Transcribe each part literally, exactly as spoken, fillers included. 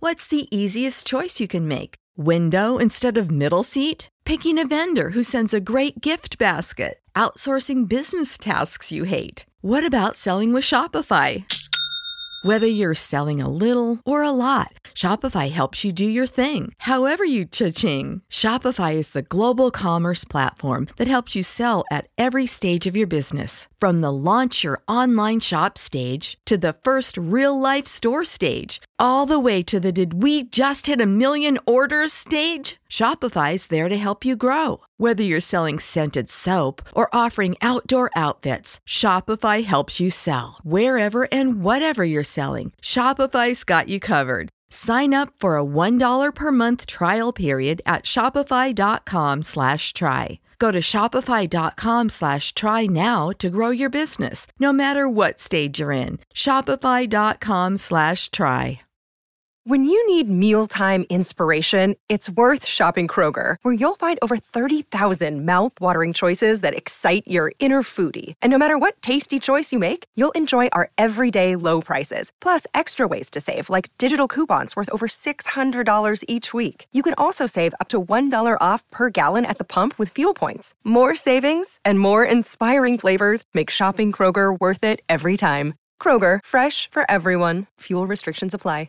What's the easiest choice you can make? Window instead of middle seat? Picking a vendor who sends a great gift basket? Outsourcing business tasks you hate? What about selling with Shopify? Whether you're selling a little or a lot, Shopify helps you do your thing, however you cha-ching. Shopify is the global commerce platform that helps you sell at every stage of your business. From the launch your online shop stage to the first real-life store stage, all the way to the did we just hit a million orders stage. Shopify's there to help you grow. Whether you're selling scented soap or offering outdoor outfits, Shopify helps you sell. Wherever and whatever you're selling, Shopify's got you covered. Sign up for a one dollar per month trial period at shopify.com slash try. Go to shopify.com slash try now to grow your business, no matter what stage you're in. Shopify.com slash try. When you need mealtime inspiration, it's worth shopping Kroger, where you'll find over thirty thousand mouth-watering choices that excite your inner foodie. And no matter what tasty choice you make, you'll enjoy our everyday low prices, plus extra ways to save, like digital coupons worth over six hundred dollars each week. You can also save up to one dollar off per gallon at the pump with fuel points. More savings and more inspiring flavors make shopping Kroger worth it every time. Kroger, fresh for everyone. Fuel restrictions apply.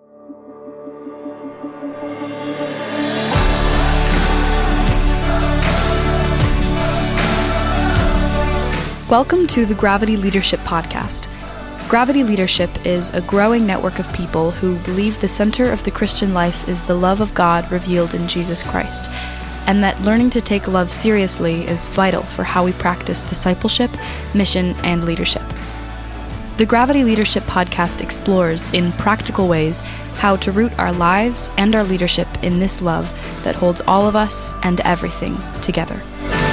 Welcome to the Gravity Leadership Podcast. Gravity Leadership is a growing network of people who believe the center of the Christian life is the love of God revealed in Jesus Christ, and that learning to take love seriously is vital for how we practice discipleship, mission, and leadership. The Gravity Leadership Podcast explores, in practical ways, how to root our lives and our leadership in this love that holds all of us and everything together.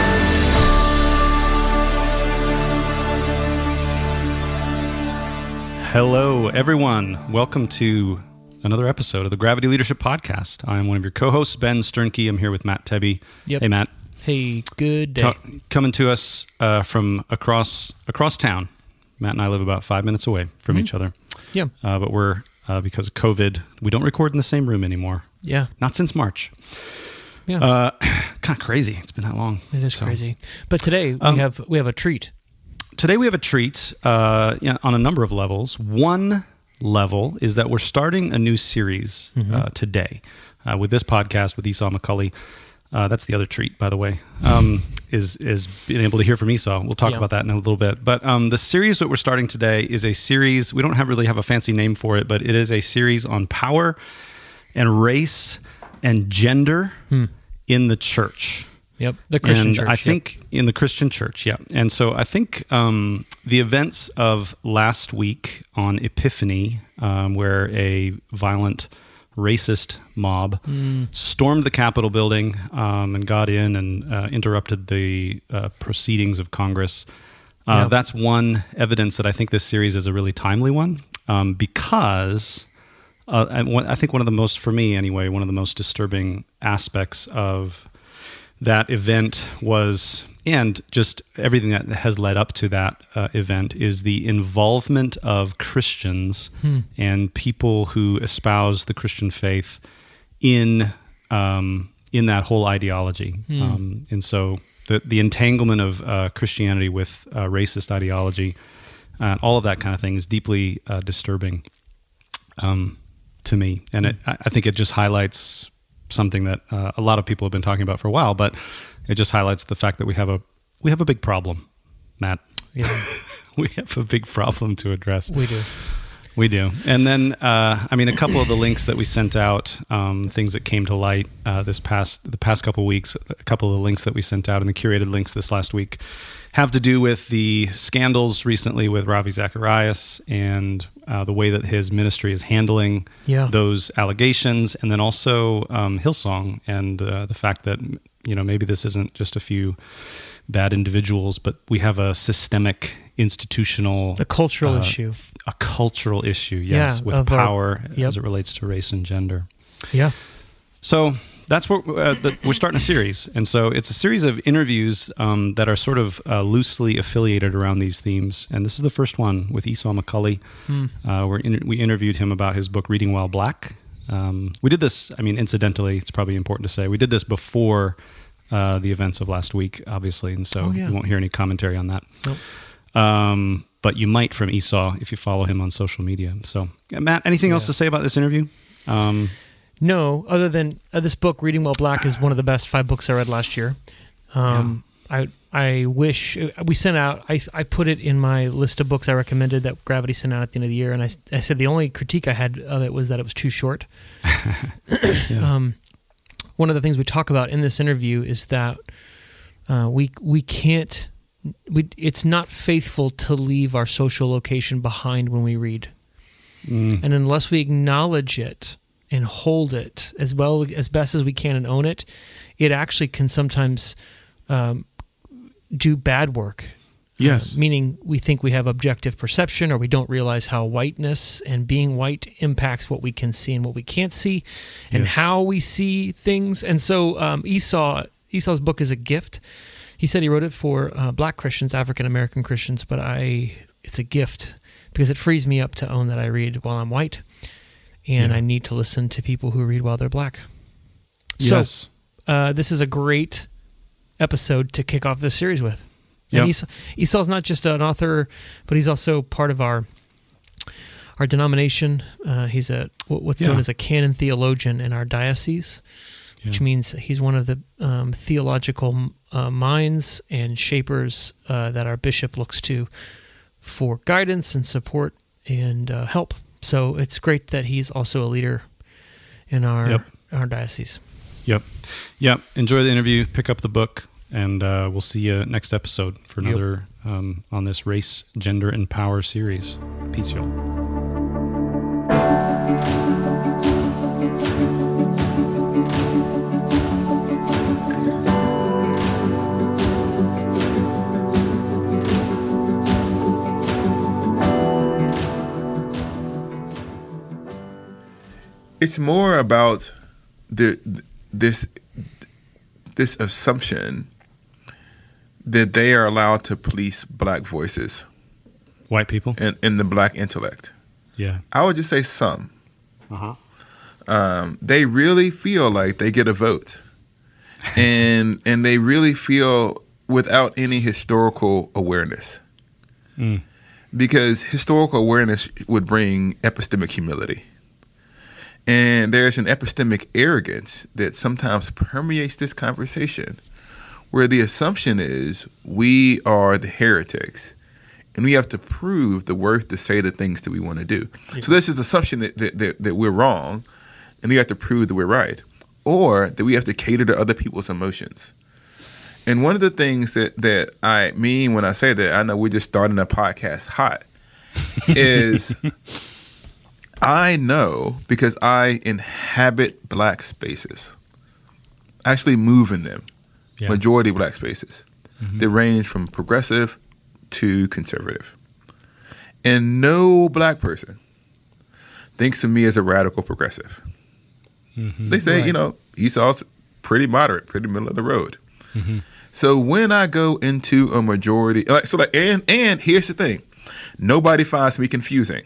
Hello, everyone. Welcome to another episode of the Gravity Leadership Podcast. I'm one of your co-hosts, Ben Sternke. I'm here with Matt Tebbe. Yep. Hey, Matt. Hey, good day. Ta- coming to us uh, from across across town. Matt and I live about five minutes away from mm-hmm. each other. Yeah. Uh, but we're, uh, because of COVID, we don't record in the same room anymore. Yeah. Not since March. Yeah. Uh, kind of crazy. It's been that long. It is so. crazy. But today we um, have we have a treat. Today we have a treat uh, you know, on a number of levels. One level is that we're starting a new series mm-hmm. uh, today uh, with this podcast with Esau McCulley. Uh, that's the other treat, by the way, um, is is being able to hear from Esau. We'll talk yeah. about that in a little bit. But um, the series that we're starting today is a series, we don't have really have a fancy name for it, but it is a series on power and race and gender hmm. in the church. Yep, the Christian and church. I think yep. in the Christian church, yeah. And so I think um, the events of last week on Epiphany, um, where a violent racist mob mm. stormed the Capitol building um, and got in and uh, interrupted the uh, proceedings of Congress. Uh, yep. That's one evidence that I think this series is a really timely one um, because uh, I think one of the most, for me anyway, one of the most disturbing aspects of that event was, and just everything that has led up to that uh, event, is the involvement of Christians hmm. and people who espouse the Christian faith in um, in that whole ideology. Hmm. Um, and so the the entanglement of uh, Christianity with uh, racist ideology, uh, all of that kind of thing is deeply uh, disturbing um, to me. And it, I think it just highlights something that uh, a lot of people have been talking about for a while, but it just highlights the fact that we have a we have a big problem, Matt. Yeah. We have a big problem to address. We do. We do. And then, uh, I mean, a couple of the links that we sent out, um, things that came to light uh, this past the past couple of weeks, a couple of the links that we sent out and the curated links this last week have to do with the scandals recently with Ravi Zacharias and uh, the way that his ministry is handling yeah. those allegations, and then also um, Hillsong and uh, the fact that, you know, maybe this isn't just a few bad individuals, but we have a systemic, institutional, a cultural uh, issue, a cultural issue, yes, yeah, with power our, yep. as it relates to race and gender. Yeah. So that's what uh, the, we're starting a series, and so it's a series of interviews um, that are sort of uh, loosely affiliated around these themes. And this is the first one with Esau McCulley. Mm. Uh, we're in, we interviewed him about his book "Reading While Black," Um, we did this, I mean, incidentally, it's probably important to say, we did this before uh, the events of last week, obviously, and so Oh, yeah. you won't hear any commentary on that. Nope. Um, but you might from Esau if you follow him on social media. So, yeah, Matt, anything else Yeah. to say about this interview? Um, No, other than uh, this book, Reading While Black, is one of the best five books I read last year. Um, I I wish we sent out. I I put it in my list of books I recommended that Gravity sent out at the end of the year, and I, I said the only critique I had of it was that it was too short. yeah. Um, one of the things we talk about in this interview is that uh, we we can't. We it's not faithful to leave our social location behind when we read, Mm. and unless we acknowledge it and hold it as well as best as we can and own it, it actually can sometimes um, do bad work. Yes. Uh, meaning we think we have objective perception, or we don't realize how whiteness and being white impacts what we can see and what we can't see, and Yes. how we see things. And so um, Esau Esau's book is a gift. He said he wrote it for uh, black Christians, African American Christians, but I it's a gift because it frees me up to own that I read while I'm white. And Yeah. I need to listen to people who read while they're black. Yes. So uh, this is a great episode to kick off this series with. Yep. And Esau, Esau's not just an author, but he's also part of our our denomination. Uh, he's a what's Yeah. known as a canon theologian in our diocese, which Yeah. means he's one of the um, theological uh, minds and shapers uh, that our bishop looks to for guidance and support and uh, help. So it's great that he's also a leader in our Yep. our diocese. Yep. Yep. Enjoy the interview. Pick up the book, and uh, we'll see you next episode for Yep. another um, on this Race, Gender, and Power series. Peace, y'all. It's more about the this this assumption that they are allowed to police black voices White people? and, and the black intellect. Yeah. I would just say some. Uh-huh. Um, they really feel like they get a vote, and and they really feel without any historical awareness, Mm. because historical awareness would bring epistemic humility. And there's an epistemic arrogance that sometimes permeates this conversation, where the assumption is we are the heretics and we have to prove the worth to say the things that we want to do. Yeah. So this is the assumption that, that, that, that we're wrong and we have to prove that we're right, or that we have to cater to other people's emotions. And one of the things that, that I mean when I say that, I know we're just starting a podcast hot, is I know, because I inhabit black spaces, I actually move in them, Yeah. majority black spaces. Mm-hmm. They range from progressive to conservative. And no black person thinks of me as a radical progressive. Mm-hmm. They say, Right. you know, Esau's pretty moderate, pretty middle of the road. Mm-hmm. So when I go into a majority, like so, like, and and here's the thing, nobody finds me confusing.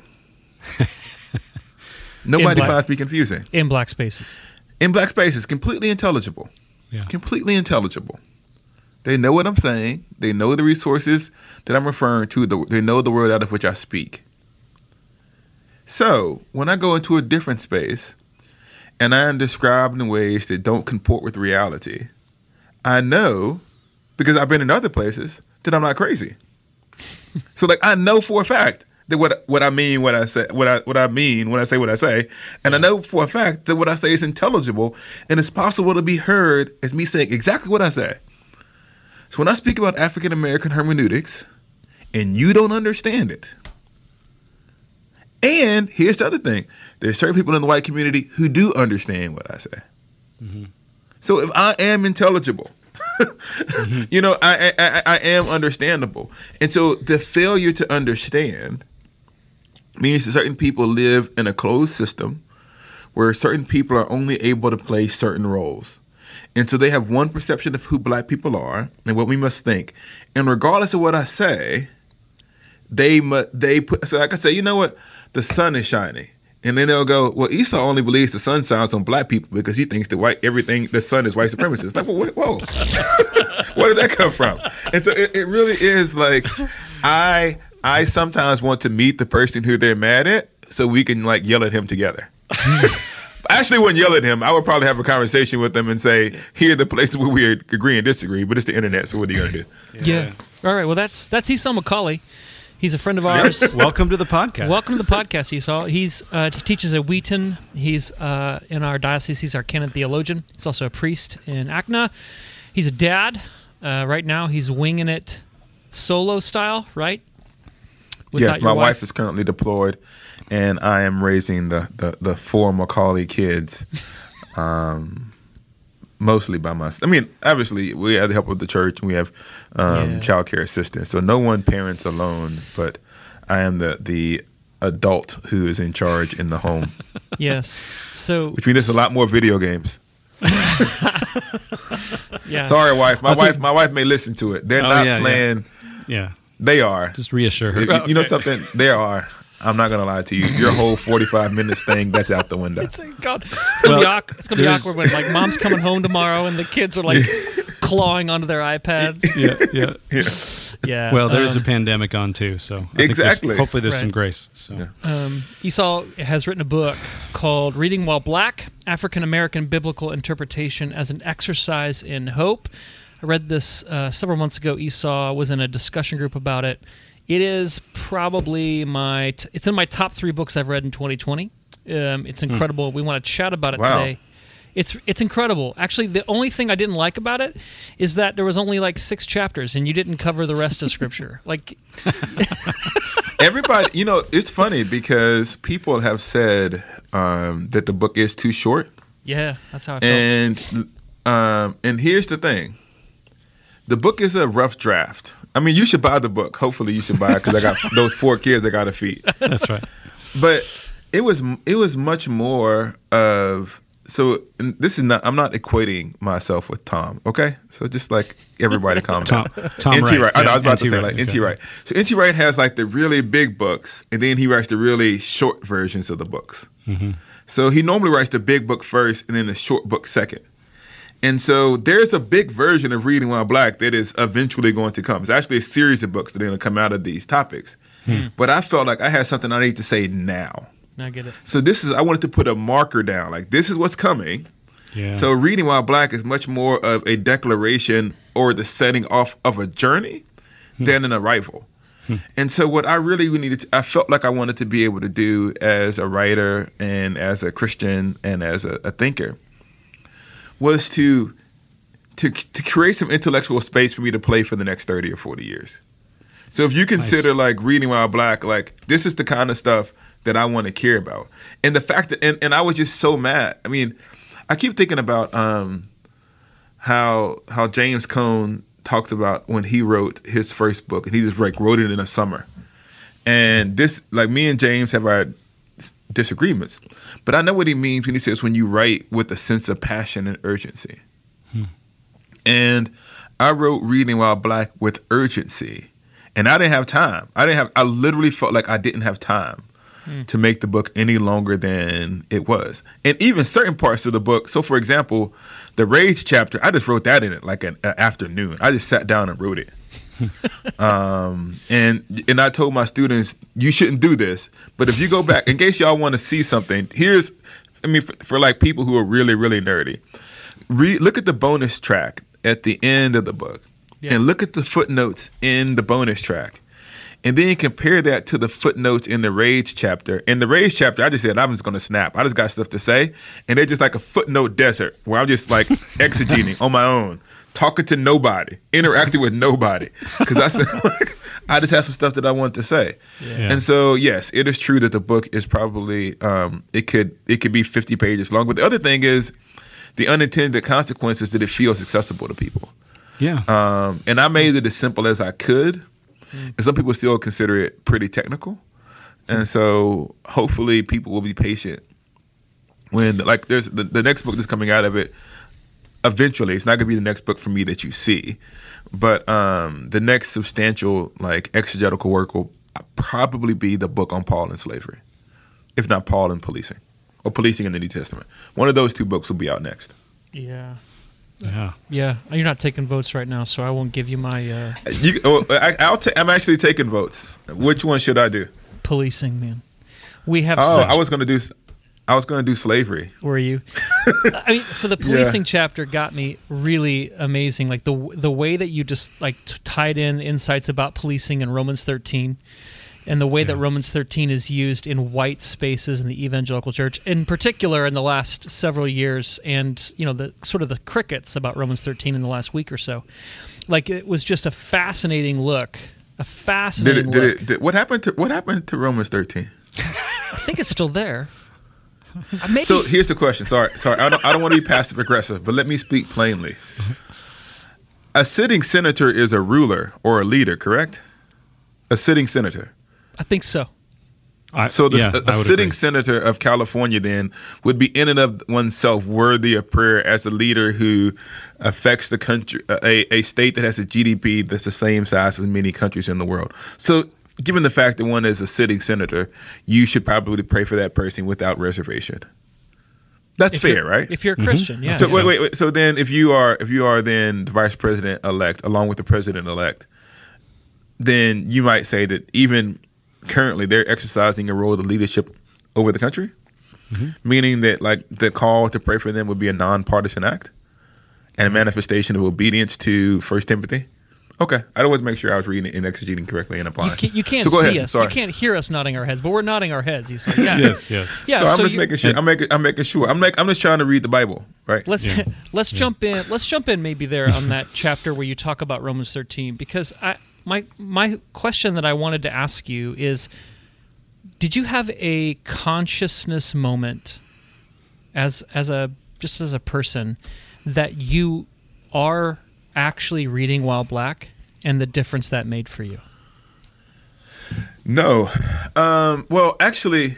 Nobody black- finds me confusing. In black spaces. In black spaces, completely intelligible. Yeah. Completely intelligible. They know what I'm saying. They know the resources that I'm referring to. The, they know the word out of which I speak. So when I go into a different space and I am described in ways that don't comport with reality, I know, because I've been in other places, that I'm not crazy. So like I know for a fact that what what I mean when I say what I what I mean when I say what I say, and I know for a fact that what I say is intelligible and it's possible to be heard as me saying exactly what I say. So when I speak about African American hermeneutics and you don't understand it, and here's the other thing, there's certain people in the white community who do understand what I say. Mm-hmm. So if I am intelligible, mm-hmm. you know, I, I I am understandable. And so the failure to understand means that certain people live in a closed system where certain people are only able to play certain roles. And so they have one perception of who black people are and what we must think. And regardless of what I say, they mu- they put, so I can say, you know what? The sun is shining. And then they'll go, well, Esau only believes the sun shines on black people because he thinks that white everything the sun is white supremacist. Like, whoa, whoa. Where did that come from? And so it, it really is like, I I sometimes want to meet the person who they're mad at so we can like yell at him together. I actually wouldn't yell at him. I would probably have a conversation with them and say, here are the places where we agree and disagree, but it's the internet, so what are you going to do? Yeah. yeah. All right, well, that's that's Esau McCauley. He's a friend of ours. Welcome to the podcast. Welcome to the podcast, Esau. He's uh, he teaches at Wheaton. He's uh, in our diocese. He's our canon theologian. He's also a priest in A C N A. He's a dad. Uh, right now, he's winging it solo style, right? Without yes, my wife? wife is currently deployed, and I am raising the, the, the four McCauley kids, um, mostly by myself. I mean, obviously, we have the help of the church, and we have um, yeah. child care assistants, so no one parents alone, but I am the, the adult who is in charge in the home. Yes. So, which means there's a lot more video games. yeah. Sorry, wife. My I wife, think... my wife may listen to it. They're oh, not yeah, playing. Yeah. yeah. They are. Just reassure her. You, okay. you know something? They are. I'm not gonna lie to you. Your whole forty-five minutes thing, that's out the window. It's, God, it's gonna well, be awkward. It's gonna be awkward when like mom's coming home tomorrow and the kids are like clawing onto their iPads. Yeah, yeah, yeah. yeah. Well, there's um, a pandemic on too, so I exactly. Think hopefully, there's right. some grace. So yeah. um, Esau has written a book called "Reading While Black: African American Biblical Interpretation as an Exercise in Hope." I read this uh, several months ago. Esau was in a discussion group about it. It is probably my, t- it's in my top three books I've read in twenty twenty. Um, it's incredible. Hmm. We want to chat about it wow. today. It's it's incredible. Actually, the only thing I didn't like about it is that there was only like six chapters and you didn't cover the rest of Scripture. Like everybody, you know, it's funny because people have said um, that the book is too short. Yeah, that's how I felt. And um, and here's the thing. The book is a rough draft. I mean, you should buy the book. Hopefully, you should buy it because I got those four kids I got to feed. That's right. But it was it was much more of so. And this is not. I'm not equating myself with Tom. Okay, so just like everybody, calm down. Tom, Tom N T Wright. Wright. I, know, Yeah, I was about N T to say Wright. like Okay. N T Wright. So N T Wright has like the really big books, and then he writes the really short versions of the books. Mm-hmm. So he normally writes the big book first, and then the short book second. And so there's a big version of Reading While Black that is eventually going to come. It's actually a series of books that are going to come out of these topics. Hmm. But I felt like I had something I need to say now. I get it. So this is, I wanted to put a marker down. Like, this is what's coming. Yeah. So Reading While Black is much more of a declaration or the setting off of a journey hmm. than an arrival. Hmm. And so what I really needed, to, I felt like I wanted to be able to do as a writer and as a Christian and as a, a thinker was to, to to create some intellectual space for me to play for the next thirty or forty years. So if you consider nice. like Reading While Black, like this is the kind of stuff that I want to care about. And the fact that, and, and I was just so mad. I mean, I keep thinking about um, how how James Cone talks about when he wrote his first book, and he just like wrote it in a summer. And this, like me and James have our disagreements, but I know what he means when he says when you write with a sense of passion and urgency. Hmm. And I wrote Reading While Black with urgency, and I didn't have time. I didn't have. I literally felt like I didn't have time hmm. to make the book any longer than it was, and even certain parts of the book. So, for example, the rage chapter, I just wrote that in it like an, an afternoon. I just sat down and wrote it. um, and and I told my students, you shouldn't do this. But if you go back, in case y'all want to see something, here's, I mean, for, for like people who are really, really nerdy, read, look at the bonus track at the end of the book, yeah. and look at the footnotes in the bonus track. And then compare that to the footnotes in the Rage chapter. In the Rage chapter, I just said, I'm just going to snap. I just got stuff to say. And they're just like a footnote desert where I'm just like exegeting on my own, talking to nobody, interacting with nobody. Because I said, like, I just had some stuff that I wanted to say. Yeah. And so, yes, it is true that the book is probably, um, it could it could be fifty pages long. But the other thing is the unintended consequences that it feels accessible to people. Yeah. Um, and I made it as simple as I could. And some people still consider it pretty technical. And so hopefully people will be patient when, like, there's the, the next book that's coming out of it. Eventually, it's not going to be the next book for me that you see. But um, the next substantial, like, exegetical work will probably be the book on Paul and slavery. if not Paul and Policing, or Policing in the New Testament. One of those two books will be out next. Yeah. Yeah. Yeah. You're not taking votes right now, so I won't give you my uh, You, oh, I, I'll ta- I'm actually taking votes. Which one should I do? Policing, man. We have. Oh, such, I was going to do. I was going to do slavery. Were you? I mean, so the policing yeah. chapter got me really amazing. Like the the way that you just like t- tied in insights about policing in Romans thirteen, and the way yeah. that Romans thirteen is used in white spaces in the evangelical church, in particular in the last several years, and you know the sort of the crickets about Romans thirteen in the last week or so. Like it was just a fascinating look. A fascinating did it, look. Did it, did, what happened to What happened to Romans thirteen? I think it's still there. Maybe. So here's the question. Sorry, sorry. I don't, I don't want to be passive aggressive, but let me speak plainly. A sitting senator is a ruler or a leader, correct? A sitting senator. I think so. I, so the, yeah, a, a sitting agree. senator of California then would be in and of oneself worthy of prayer as a leader who affects the country, a, a state that has a G D P that's the same size as many countries in the world. So given the fact that one is a sitting senator, you should probably pray for that person without reservation. That's if fair, right? If you're a Christian, mm-hmm. yeah. So wait, wait, wait. So then, if you are, if you are then the vice president elect, along with the president elect, then you might say that even currently they're exercising a role of leadership over the country, mm-hmm. meaning that like the call to pray for them would be a nonpartisan act and a manifestation of obedience to First Timothy. Okay, I always make sure I was reading and exegeting correctly and applying. You can't, you can't so see ahead. us. Sorry. You can't hear us nodding our heads, but we're nodding our heads. You say, yeah. yes, yes. Yeah. So, so I'm just you, making sure. I'm making. I'm making sure. I'm like. I'm just trying to read the Bible, right? Let's yeah. let's yeah. jump in. Let's jump in maybe there on that chapter where you talk about Romans thirteen, because I my my question that I wanted to ask you is, did you have a consciousness moment as as a just as a person that you are actually reading While Black and the difference that made for you? No. Um, well, actually,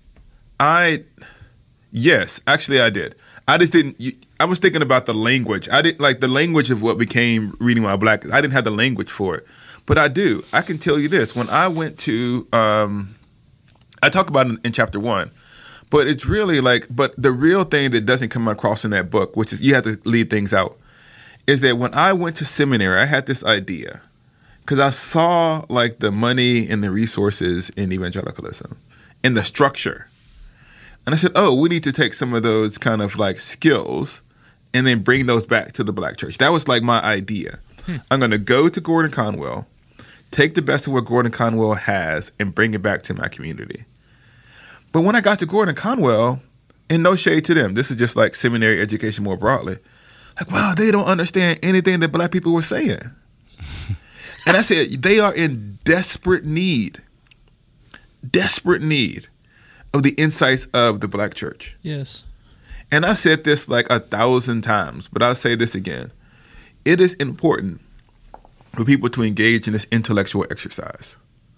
I, yes, actually I did. I just didn't, you, I was thinking about the language. I didn't like the language of what became Reading While Black. I didn't have the language for it, but I do. I can tell you this. When I went to, um, I talk about it in, in chapter one, but it's really like, but the real thing that doesn't come across in that book, which is you have to leave things out, is that when I went to seminary, I had this idea because I saw like the money and the resources in evangelicalism and the structure. And I said, oh, we need to take some of those kind of like skills and then bring those back to the Black church. That was like my idea. Hmm. I'm going to go to Gordon Conwell, take the best of what Gordon Conwell has and bring it back to my community. But when I got to Gordon Conwell, and no shade to them, this is just like seminary education more broadly, like, wow, they don't understand anything that Black people were saying. And I said, they are in desperate need, desperate need of the insights of the Black church. Yes. And I said this like a thousand times, but I'll say this again. It is important for people to engage in this intellectual exercise.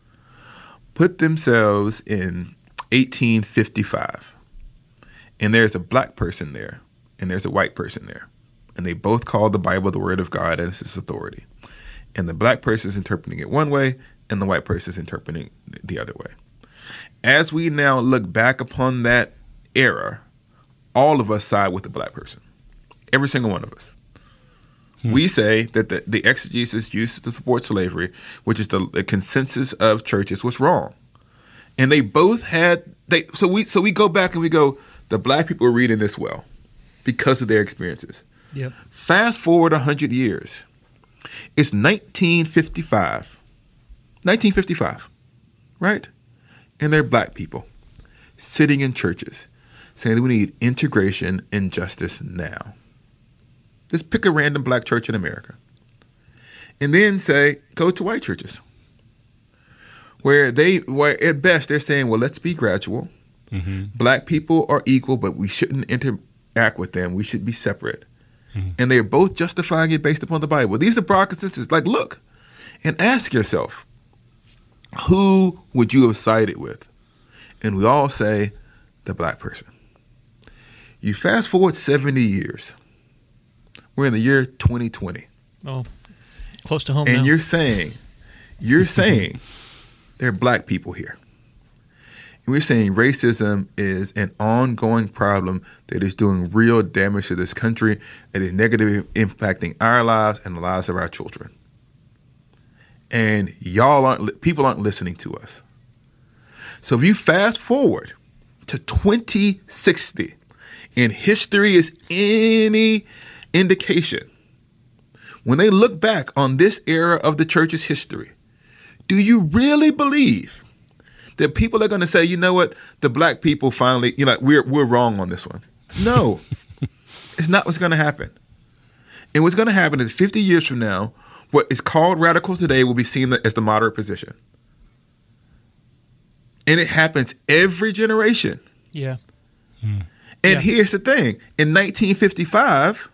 Put themselves in eighteen fifty-five, and there's a Black person there, and there's a white person there. And they both call the Bible the Word of God as its authority. And the Black person is interpreting it one way, and the white person is interpreting it the other way. As we now look back upon that era, all of us side with the Black person. Every single one of us. Hmm. We say that the, the exegesis used to support slavery, which is the, the consensus of churches, was wrong. And they both had they so we so we go back and we go, the Black people are reading this well because of their experiences. Yep. Fast forward one hundred years. It's nineteen fifty-five. nineteen fifty-five, right? And they're Black people sitting in churches saying that we need integration and justice now. Just pick a random Black church in America. And then say, go to white churches. Where they, where at best they're saying, well, let's be gradual. Mm-hmm. Black people are equal, but we shouldn't interact with them. We should be separate. Mm-hmm. And they're both justifying it based upon the Bible. These are broad consensus. Like, look, and ask yourself, who would you have sided with? And we all say, the Black person. You fast forward seventy years. We're in the year twenty twenty. Oh, close to home and now. you're saying, you're saying there are Black people here. And we're saying racism is an ongoing problem that is doing real damage to this country, that is negatively impacting our lives and the lives of our children. And y'all aren't, people aren't listening to us. So if you fast forward to twenty sixty, and history is any indication, when they look back on this era of the church's history, do you really believe that people are going to say, you know what, the black people finally, you know, we're we're wrong on this one? No, it's not what's going to happen. And what's going to happen is fifty years from now, what is called radical today will be seen as the moderate position. And it happens every generation. Yeah. And Yeah. here's the thing. In nineteen fifty-five,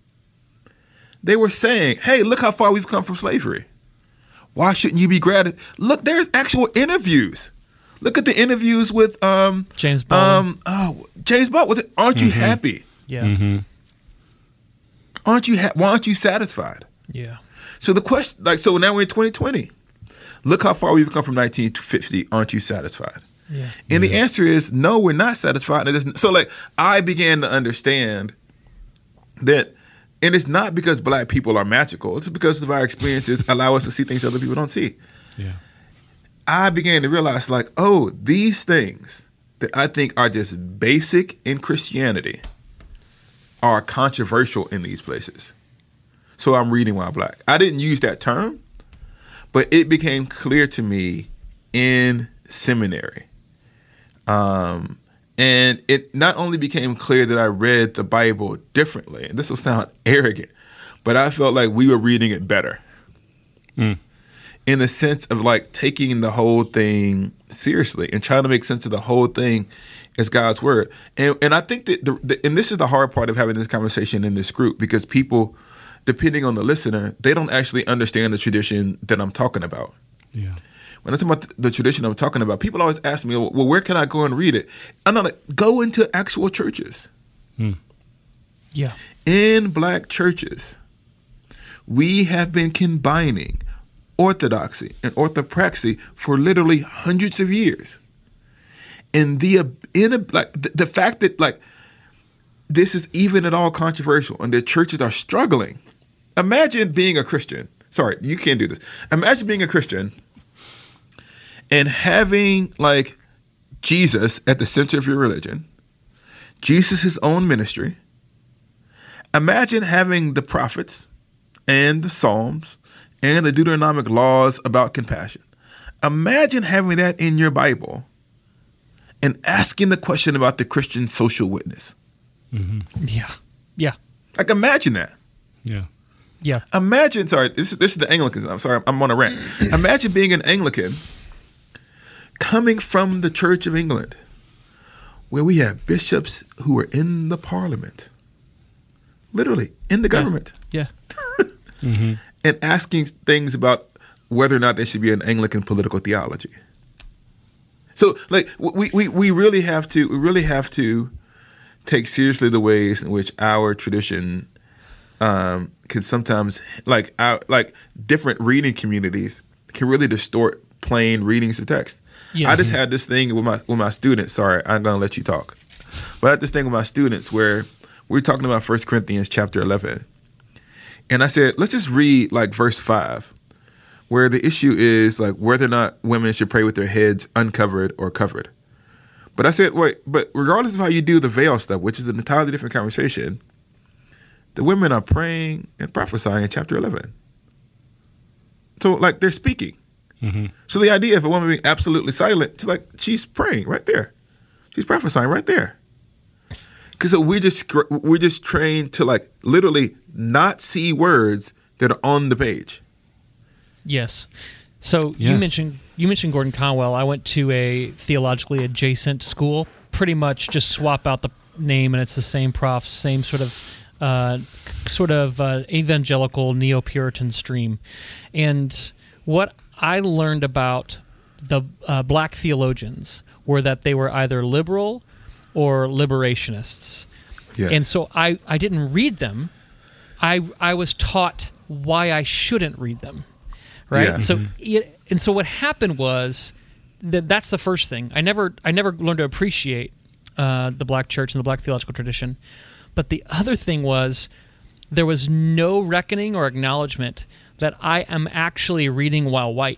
they were saying, hey, look how far we've come from slavery. Why shouldn't you be glad? Look, there's actual interviews. Look at the interviews with um, James Baldwin. Um, oh, James Baldwin. Aren't you happy? Yeah. Mm-hmm. Aren't you? Ha- why aren't you satisfied? Yeah. So the question, like, so now we're in twenty twenty. Look how far we've come from nineteen fifty. Aren't you satisfied? Yeah. And the answer is no, we're not satisfied. It isn't- So like I began to understand that, and it's not because black people are magical. It's because of our experiences allow us to see things other people don't see. Yeah. I began to realize like, oh, these things that I think are just basic in Christianity are controversial in these places. So I'm reading while black. I didn't use that term, but it became clear to me in seminary. Um, and it not only became clear that I read the Bible differently, and this will sound arrogant, but I felt like we were reading it better. Mm. In the sense of like taking the whole thing seriously and trying to make sense of the whole thing as God's word. And and I think that, the, the, and this is the hard part of having this conversation in this group, because people, depending on the listener, they don't actually understand the tradition that I'm talking about. Yeah. When I'm talking about the tradition I'm talking about, people always ask me, well, where can I go and read it? I'm not like, go into actual churches. Mm. Yeah. In black churches, we have been combining orthodoxy and orthopraxy for literally hundreds of years. And the in a, like the, the fact that like this is even at all controversial and the churches are struggling. Imagine being a Christian. Sorry, you can't do this. Imagine being a Christian and having like Jesus at the center of your religion, Jesus' own ministry. Imagine having the prophets and the Psalms and the Deuteronomic laws about compassion. Imagine having that in your Bible and asking the question about the Christian social witness. Mm-hmm. Yeah. Yeah. Like, imagine that. Yeah. Yeah. Imagine, sorry, this is, this is the Anglicans. I'm sorry, I'm on a rant. Imagine being an Anglican coming from the Church of England, where we have bishops who are in the parliament, literally in the government, Yeah. Mm-hmm. and asking things about whether or not there should be an Anglican political theology. So, like, we, we, we really have to we really have to take seriously the ways in which our tradition um, can sometimes, like, our, like different reading communities can really distort plain readings of text. Yeah. I just had this thing with my with my students. Sorry, I'm gonna let you talk. But I had this thing with my students where we were talking about First Corinthians chapter eleven. And I said, let's just read like verse five, where the issue is like whether or not women should pray with their heads uncovered or covered. But I said, wait, but regardless of how you do the veil stuff, which is an entirely different conversation, the women are praying and prophesying in chapter eleven. So like they're speaking. Mm-hmm. So the idea of a woman being absolutely silent, it's like she's praying right there. She's prophesying right there. Because we're just we're just trained to like literally not see words that are on the page. Yes. So Yes. you mentioned you mentioned Gordon Conwell. I went to a theologically adjacent school. Pretty much just swap out the name and it's the same prof, same sort of uh, sort of uh, evangelical neo-Puritan stream. And what I learned about the uh, black theologians were that they were either liberal or liberationists. Yes. And so I, I didn't read them. I I was taught why I shouldn't read them. Right? Yeah. So it, and so what happened was th- that's the first thing. I never I never learned to appreciate uh, the black church and the black theological tradition. But the other thing was there was no reckoning or acknowledgement that I am actually reading while white.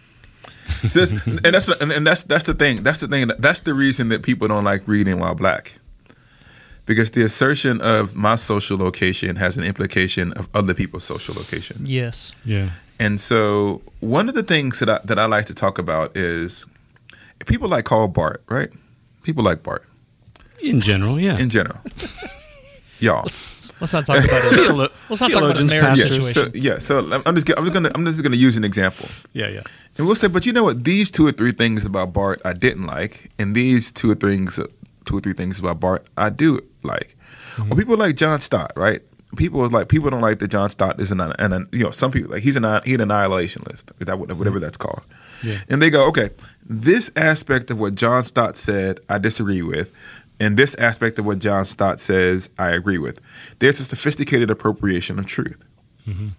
So that's, and that's and, and that's that's the thing. That's the thing. That's the reason that people don't like reading while black. Because the assertion of my social location has an implication of other people's social location. Yes. Yeah. And so one of the things that I, that I like to talk about is people like Karl Barth, right? People like Barth. In general, yeah. In general. Y'all. Let's, let's not talk about it. Theolo- Let's not talk about his theologians, marriage pastors. Yeah, situation. so, yeah, so I'm just I'm just gonna I'm just gonna use an example. Yeah, yeah. And we'll say, but you know what? These two or three things about Barth I didn't like, and these two or things, two or three things about Barth I do like. Mm-hmm. Well, people like John Stott, right? People was like people don't like that John Stott is an and an, you know some people like he's an he's an annihilationist, is that whatever mm-hmm. that's called. Yeah. And they go, okay, this aspect of what John Stott said I disagree with, and this aspect of what John Stott says I agree with. There's a sophisticated appropriation of truth. Mm-hmm.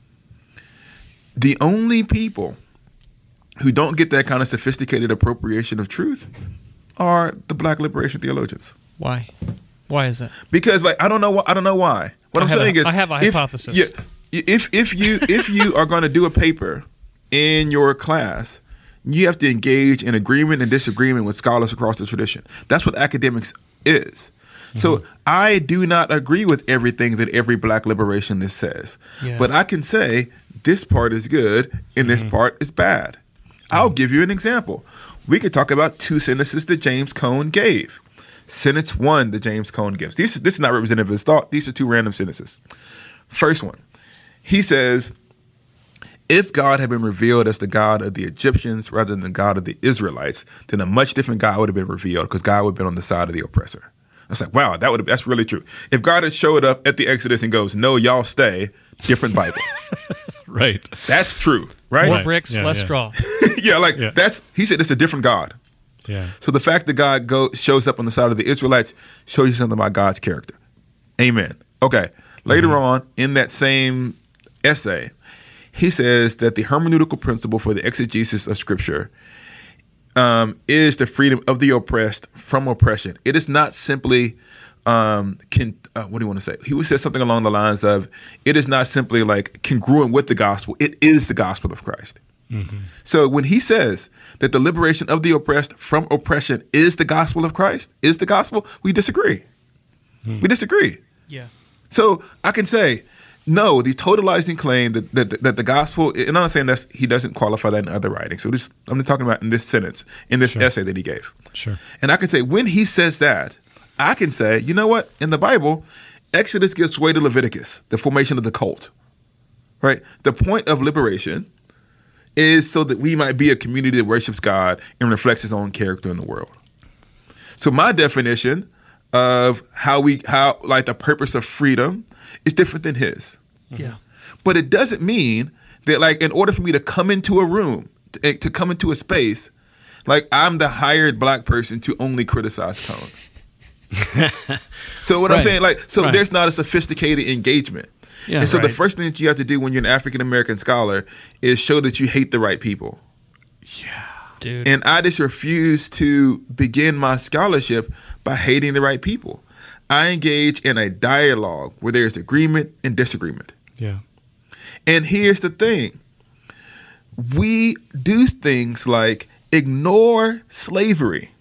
The only people who don't get that kind of sophisticated appropriation of truth are the black liberation theologians. Why? Why is it? Because like I don't know wh- I don't know why. What I I'm have saying a- is I have a if- hypothesis. Yeah, if if you if you are going to do a paper in your class, you have to engage in agreement and disagreement with scholars across the tradition. That's what academics is. Mm-hmm. So I do not agree with everything that every black liberationist says, Yeah. but I can say this part is good and this Mm-hmm. part is bad. I'll give you an example. We could talk about two sentences that James Cone gave. Sentence one that James Cone gives. These, this is not representative of his thought. These are two random sentences. First one, he says, if God had been revealed as the God of the Egyptians rather than the God of the Israelites, then a much different God would have been revealed because God would have been on the side of the oppressor. I was like, wow, that would have, that's really true. If God had showed up at the Exodus and goes, no, y'all stay, different Bible. Right. That's true, right? More Right. bricks, Yeah, less yeah. straw. yeah, like Yeah. that's, he said it's a different God. Yeah. So the fact that God go, shows up on the side of the Israelites shows you something about God's character. Amen. Okay. Later Mm-hmm. on in that same essay, he says that the hermeneutical principle for the exegesis of Scripture um, is the freedom of the oppressed from oppression. It is not simply, um, can, uh, what do you want to say? He would say something along the lines of, it is not simply like congruent with the gospel. It is the gospel of Christ. Mm-hmm. So when he says that the liberation of the oppressed from oppression is the gospel of Christ, is the gospel, we disagree. Hmm. We disagree. Yeah. So I can say, no, the totalizing claim that, that, that the gospel, and I'm not saying that he doesn't qualify that in other writings. So this, I'm just talking about in this sentence, in this Sure. essay that he gave. Sure. And I can say, when he says that, I can say, you know what? In the Bible, Exodus gives way to Leviticus, the formation of the cult, right? The point of liberation is so that we might be a community that worships God and reflects his own character in the world. So my definition of how we, how like the purpose of freedom is different than his. Yeah. But it doesn't mean that like in order for me to come into a room, to, to come into a space, like I'm the hired black person to only criticize Cone. So what I'm Right. saying, like, so Right. there's not a sophisticated engagement. Yeah, and so the right. first thing that you have to do when you're an African American scholar is show that you hate the right people. Dude. And I just refuse to begin my scholarship by hating the right people. I engage in a dialogue where there's agreement and disagreement. Yeah. And here's the thing. We do things like ignore slavery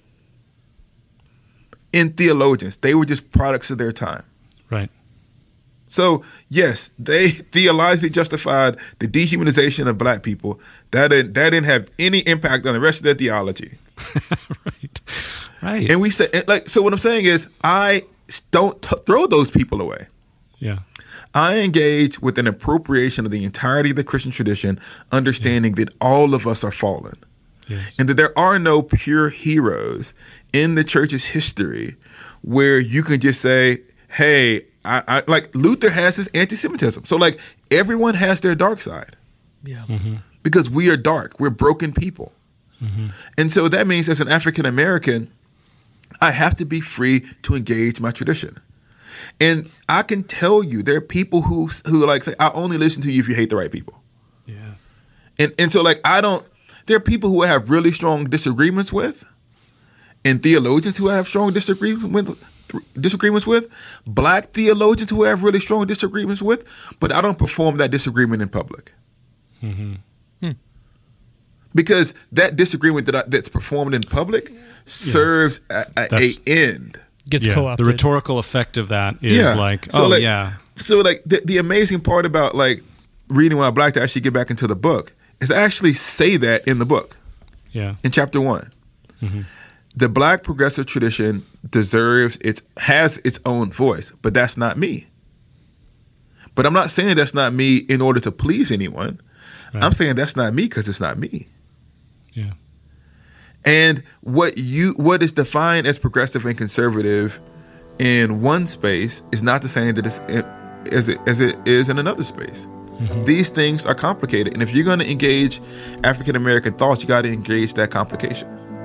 in theologians. They were just products of their time. Right. So, yes, they theologically justified the dehumanization of black people. That didn't, that didn't have any impact on the rest of their theology. Right. Right. And we say, and like, so what I'm saying is, I don't t- throw those people away. yeah. I engage with an appropriation of the entirety of the Christian tradition, understanding that all of us are fallen. Yes. And that there are no pure heroes in the church's history where you can just say, hey, I, I like Luther has his anti-Semitism. So like everyone has their dark side yeah. Mm-hmm. because we are dark. We're broken people. Mm-hmm. And so that means as an African American, I have to be free to engage my tradition. And I can tell you there are people who who like say, I only listen to you if you hate the right people. Yeah. And and so like I don't there are people who I have really strong disagreements with, and theologians who I have strong disagreements with, disagreements with, black theologians who I have really strong disagreements with, but I don't perform that disagreement in public. Mm-hmm. Hmm. Because that disagreement that I, that's performed in public serves a, a, a end. Gets yeah, co-opted. the rhetorical effect of that is Yeah. like, So, oh like- yeah, So like the, the amazing part about like reading While Black to actually get back into the book is I actually say that in the book yeah, in chapter one. Mm-hmm. The black progressive tradition deserves its has its own voice, but that's not me. But I'm not saying that's not me in order to please anyone. Right. I'm saying that's not me because it's not me. yeah, And what you what is defined as progressive and conservative in one space is not the same that it's as it as it is in another space. Mm-hmm. These things are complicated, and if you're going to engage African American thoughts, you got to engage that complication.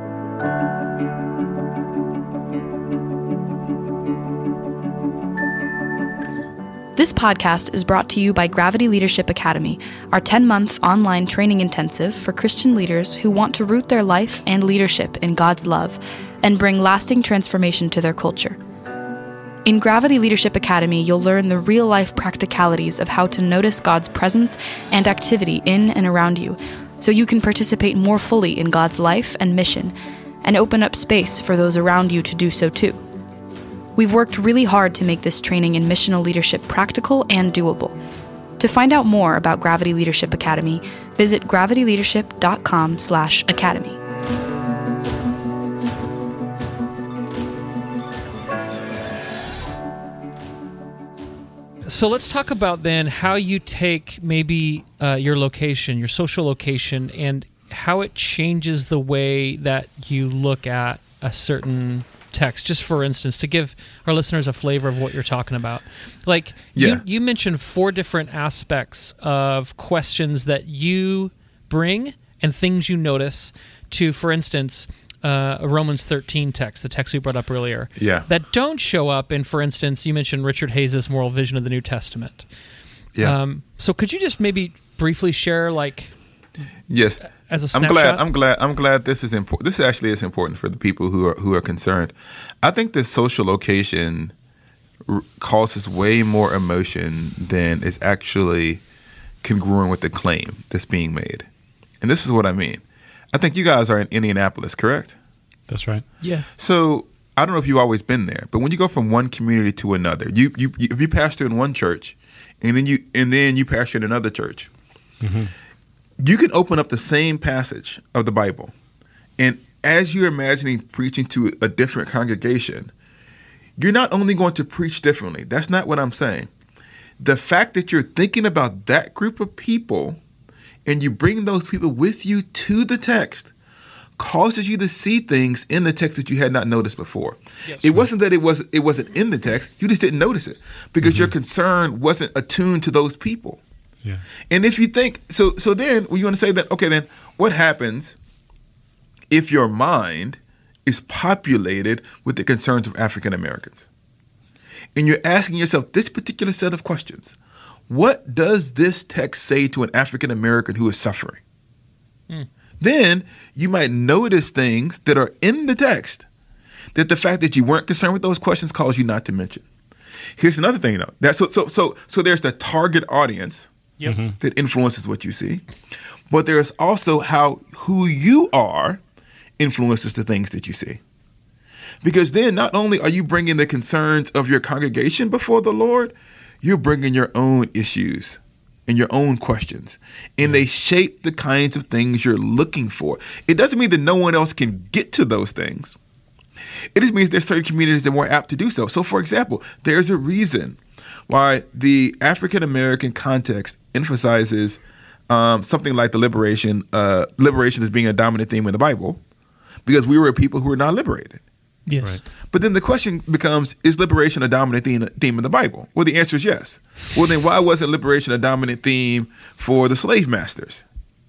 This podcast is brought to you by Gravity Leadership Academy, our ten-month online training intensive for Christian leaders who want to root their life and leadership in God's love and bring lasting transformation to their culture. In Gravity Leadership Academy, you'll learn the real-life practicalities of how to notice God's presence and activity in and around you, so you can participate more fully in God's life and mission, and open up space for those around you to do so too. We've worked really hard to make this training in missional leadership practical and doable. To find out more about Gravity Leadership Academy, visit gravityleadership.com slash academy. So let's talk about then how you take maybe uh, your location, your social location, and how it changes the way that you look at a certain text. Just for instance, to give our listeners a flavor of what you're talking about. Like Yeah. you, you mentioned four different aspects of questions that you bring and things you notice to, for instance, uh, a Romans thirteen text, the text we brought up earlier, Yeah. that don't show up in, for instance, you mentioned Richard Hayes' moral vision of the New Testament. Yeah. Um, so could you just maybe briefly share, like, Yes. as a I'm snapshot? glad. I'm glad. I'm glad this is important. This actually is important for the people who are who are concerned. I think this social location r- causes way more emotion than is actually congruent with the claim that's being made. And this is what I mean. I think you guys are in Indianapolis, correct? that's right. yeah. So I don't know if you've always been there, but when you go from one community to another, you you, you if you pastor in one church, and then you and then you pastor in another church, Mm-hmm. you can open up the same passage of the Bible, and as you're imagining preaching to a different congregation, you're not only going to preach differently. That's not what I'm saying. The fact that you're thinking about that group of people and you bring those people with you to the text causes you to see things in the text that you had not noticed before. Yes. It wasn't that it was it wasn't in the text, you just didn't notice it because your concern wasn't attuned to those people. Yeah, And if you think so, so then well, you want to say that okay, then what happens if your mind is populated with the concerns of African Americans, and you're asking yourself this particular set of questions? What does this text say to an African American who is suffering? Mm. Then you might notice things that are in the text that the fact that you weren't concerned with those questions caused you not to mention. Here's another thing, though. That so so so so there's the target audience Yep. Mm-hmm. that influences what you see, but there's also how who you are influences the things that you see. Because then not only are you bringing the concerns of your congregation before the Lord, you're bringing your own issues and your own questions, and they shape the kinds of things you're looking for. It doesn't mean that no one else can get to those things. It just means there's certain communities that are more apt to do so. So, for example, there's a reason why the African American context emphasizes um, something like the liberation, uh, liberation as being a dominant theme in the Bible, because we were a people who were not liberated. Yes. Right. But then the question becomes, is liberation a dominant theme, theme in the Bible? Well, the answer is yes. Well, then why wasn't liberation a dominant theme for the slave masters?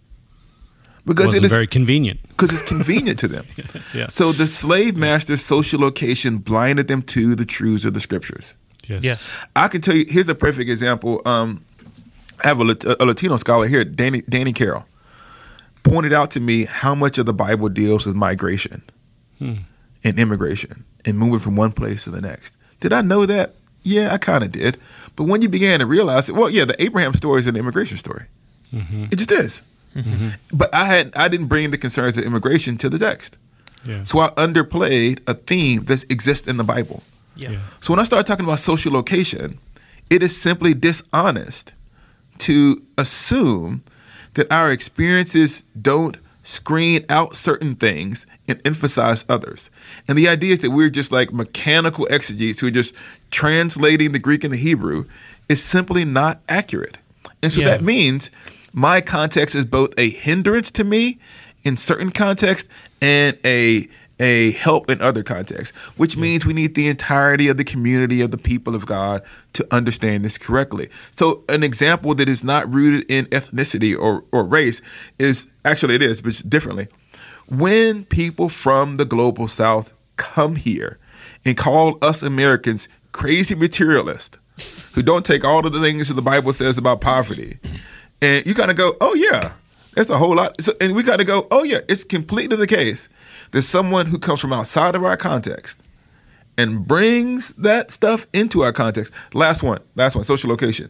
Because wasn't it is very convenient. because it's convenient to them. Yeah. So the slave master's social location blinded them to the truths of the scriptures. Yes. Yes. I can tell you, here's the perfect example. Um, I have a, Lat- a Latino scholar here, Danny, Danny Carroll. pointed out to me how much of the Bible deals with migration hmm. and immigration and moving from one place to the next. Did I know that? Yeah, I kind of did. But when you began to realize it, well, yeah, the Abraham story is an immigration story. Mm-hmm. It just is. Mm-hmm. But I had I didn't bring the concerns of immigration to the text. Yeah. So I underplayed a theme that exists in the Bible. Yeah. Yeah. So when I start talking about social location, it is simply dishonest to assume that our experiences don't screen out certain things and emphasize others. And the idea is that we're just like mechanical exegetes who are just translating the Greek and the Hebrew is simply not accurate. And so yeah. that means my context is both a hindrance to me in certain contexts and a a help in other contexts, which means we need the entirety of the community of the people of God to understand this correctly. So an example that is not rooted in ethnicity or, or race is, actually it is, but differently. When people from the global South come here and call us Americans crazy materialists who don't take all of the things that the Bible says about poverty, and you kind of go, oh yeah, that's a whole lot. So, and we got to go, oh yeah, it's completely the case that someone who comes from outside of our context and brings that stuff into our context. Last one, last one, social location.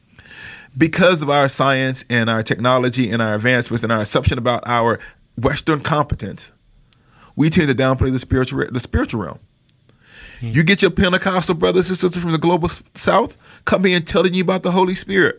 Because of our science and our technology and our advancements and our assumption about our Western competence, we tend to downplay the spiritual the spiritual realm. Hmm. You get your Pentecostal brothers and sisters from the global South coming and telling you about the Holy Spirit.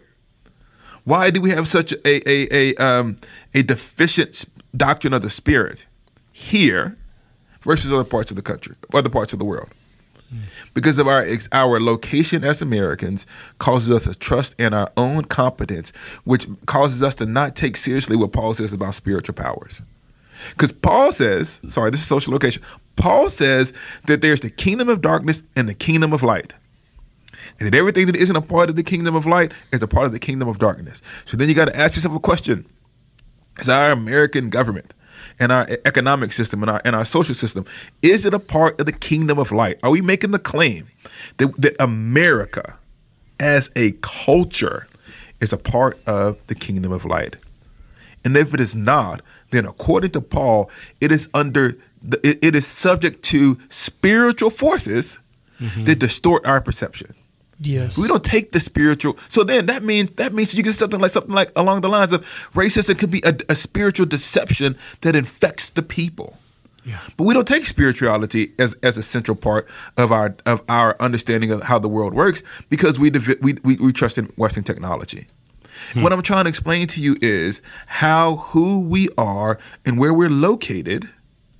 Why do we have such a a a um, a deficient doctrine of the Spirit here versus other parts of the country, other parts of the world? Mm. Because of our our location as Americans causes us to trust in our own competence, which causes us to not take seriously what Paul says about spiritual powers. Because Paul says, sorry, this is social location. Paul says that there's the kingdom of darkness and the kingdom of light. And that everything that isn't a part of the kingdom of light is a part of the kingdom of darkness. So then you got to ask yourself a question. Is our American government and our economic system and our and our social system, is it a part of the kingdom of light? Are we making the claim that, that America as a culture is a part of the kingdom of light? And if it is not, then according to Paul, it is under the, it, it is subject to spiritual forces mm-hmm. that distort our perception. Yes. We don't take the spiritual. So then that means that means you get something like something like along the lines of racism could be a, a spiritual deception that infects the people. Yeah. But we don't take spirituality as, as a central part of our of our understanding of how the world works because we we we, we trust in Western technology. Hmm. What I'm trying to explain to you is how who we are and where we're located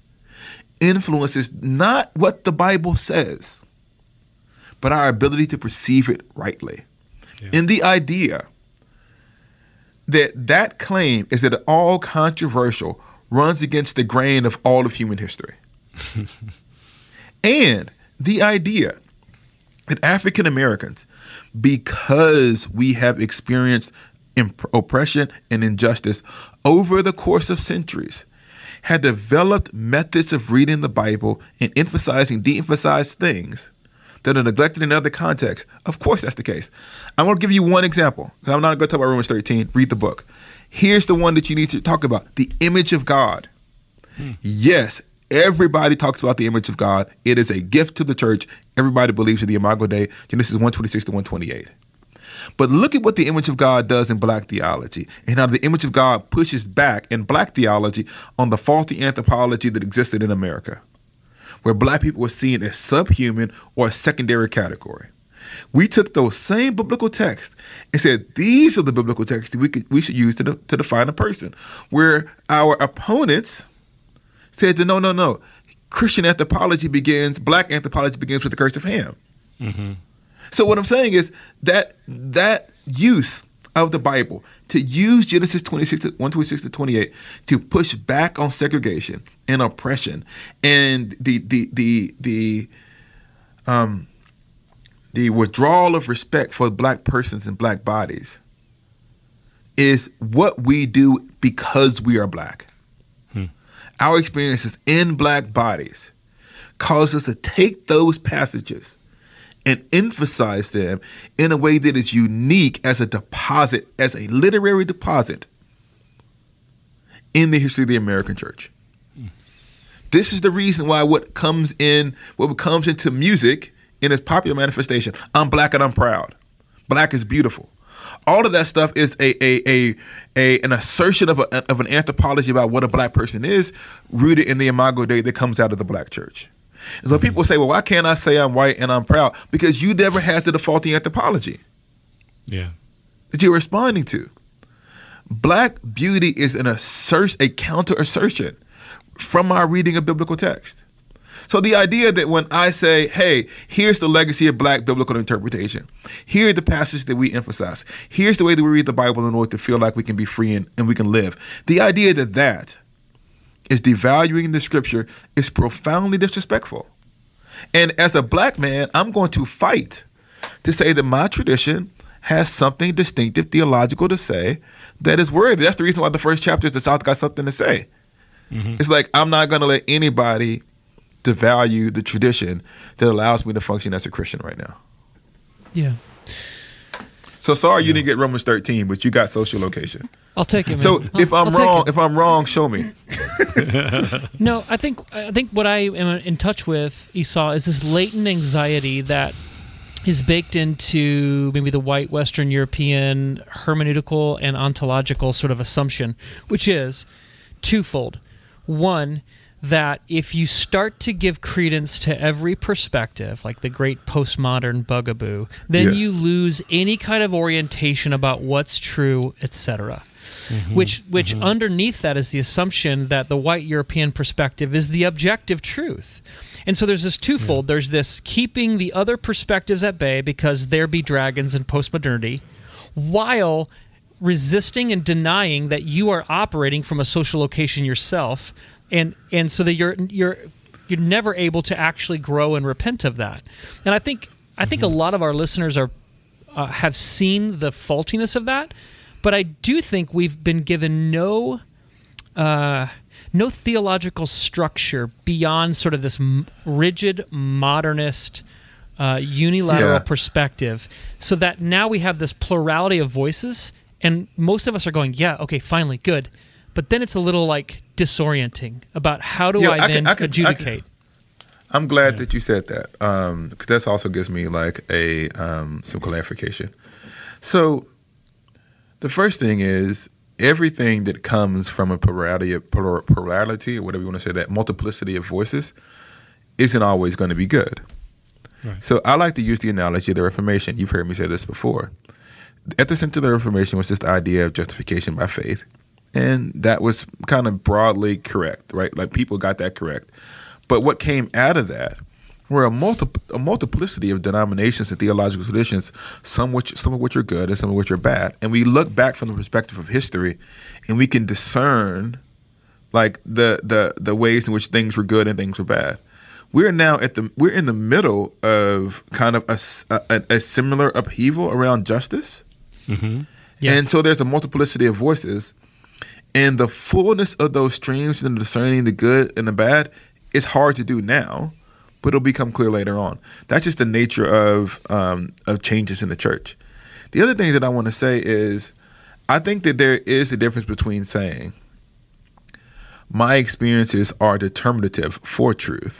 influences not what the Bible says, but our ability to perceive it rightly. Yeah. And the idea that that claim is that all controversial runs against the grain of all of human history. And the idea that African Americans, because we have experienced imp- oppression and injustice over the course of centuries, had developed methods of reading the Bible and emphasizing de-emphasized things that are neglected in other contexts. Of course that's the case. I'm going to give you one example. I'm not going to talk about Romans thirteen. Read the book. Here's the one that you need to talk about, the image of God. Hmm. Yes, everybody talks about the image of God. It is a gift to the church. Everybody believes in the Imago Dei, Genesis one twenty-six to one twenty-eight. But look at what the image of God does in black theology and how the image of God pushes back in black theology on the faulty anthropology that existed in America, where black people were seen as subhuman or a secondary category. We took those same biblical texts and said, these are the biblical texts that we could, we should use to, de- to define a person, where our opponents said that no, no, no, Christian anthropology begins, black anthropology begins with the curse of Ham. Mm-hmm. So what I'm saying is that that use of the Bible to use Genesis twenty-six to, one twenty-six to twenty-eight to push back on segregation and oppression and the the the the um the withdrawal of respect for black persons and black bodies is what we do because we are black. Hmm. Our experiences in black bodies cause us to take those passages and emphasize them in a way that is unique as a deposit, as a literary deposit, in the history of the American church. Mm. This is the reason why what comes in, what comes into music in its popular manifestation, I'm black and I'm proud. Black is beautiful. All of that stuff is a a a, a an assertion of a, of an anthropology about what a black person is, rooted in the imago Dei that comes out of the black church. And so people say, well, why can't I say I'm white and I'm proud? Because you never had the defaulting anthropology. Yeah. That you're responding to. Black beauty is an assert, a counter assertion from our reading of biblical text. So the idea that when I say, hey, here's the legacy of black biblical interpretation, here are the passages that we emphasize, here's the way that we read the Bible in order to feel like we can be free and, and we can live. The idea that that is devaluing the scripture is profoundly disrespectful. And as a black man, I'm going to fight to say that my tradition has something distinctive theological to say that is worthy. That's the reason why the first chapter is the South got something to say. Mm-hmm. It's like, I'm not going to let anybody devalue the tradition that allows me to function as a Christian right now. Yeah. So sorry yeah. you didn't get Romans thirteen, but you got social location. I'll take it, man. So I'll, if I'm I'll wrong, if I'm wrong, show me. No, I think I think what I am in touch with, Esau, is this latent anxiety that is baked into maybe the white Western European hermeneutical and ontological sort of assumption, which is twofold. One, that if you start to give credence to every perspective, like the great postmodern bugaboo, then yeah. you lose any kind of orientation about what's true, et cetera. Mm-hmm. Which, which mm-hmm. underneath that is the assumption that the white European perspective is the objective truth. And so there's this twofold. Yeah. There's this keeping the other perspectives at bay because there be dragons in postmodernity, while resisting and denying that you are operating from a social location yourself. And and so that you're you're you're never able to actually grow and repent of that. And I think I think mm-hmm. a lot of our listeners are uh, have seen the faultiness of that, but I do think we've been given no uh, no theological structure beyond sort of this m- rigid modernist uh, unilateral yeah. perspective, so that now we have this plurality of voices, and most of us are going, yeah, okay, finally, good. But then it's a little like disorienting about how do yeah, I, I then can, I can, adjudicate. I can, I'm glad yeah. that you said that, um, because that also gives me like a um, some clarification. So the first thing is everything that comes from a plurality, of, plurality or whatever you want to say, that multiplicity of voices, isn't always going to be good. Right. So I like to use the analogy of the Reformation. You've heard me say this before. At the center of the Reformation was this idea of justification by faith. And that was kind of broadly correct, right? Like people got that correct. But what came out of that were a, multi- a multiplicity of denominations and theological traditions, some which some of which are good and some of which are bad. And we look back from the perspective of history, and we can discern like the the the ways in which things were good and things were bad. We're now at the we're in the middle of kind of a, a, a similar upheaval around justice, mm-hmm. yeah. and so there's a multiplicity of voices. And the fullness of those streams and discerning the good and the bad is hard to do now, but it'll become clear later on. That's just the nature of um, of changes in the church. The other thing that I want to say is I think that there is a difference between saying my experiences are determinative for truth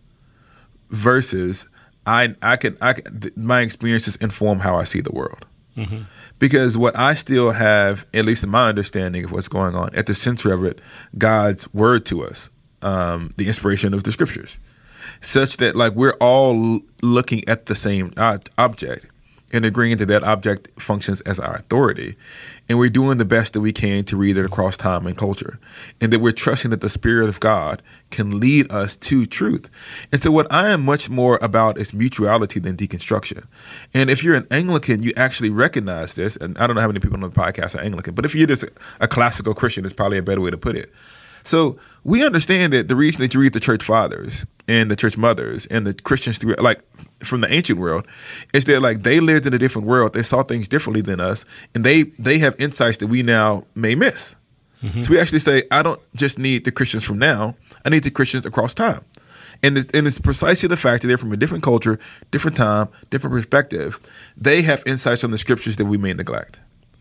versus I I can I can, my experiences inform how I see the world. Mm-hmm. Because what I still have, at least in my understanding of what's going on, at the center of it, God's word to us, um, the inspiration of the scriptures, such that like we're all looking at the same object and agreeing that that object functions as our authority. And we're doing the best that we can to read it across time and culture. And that we're trusting that the Spirit of God can lead us to truth. And so what I am much more about is mutuality than deconstruction. And if you're an Anglican, you actually recognize this. And I don't know how many people on the podcast are Anglican, but if you're just a, a classical Christian, it's probably a better way to put it. So we understand that the reason that you read the church fathers and the church mothers and the Christians, through, like from the ancient world, is that like they lived in a different world. They saw things differently than us, and they they have insights that we now may miss. Mm-hmm. So we actually say, I don't just need the Christians from now. I need the Christians across time. And, it, and it's precisely the fact that they're from a different culture, different time, different perspective. They have insights on the scriptures that we may neglect.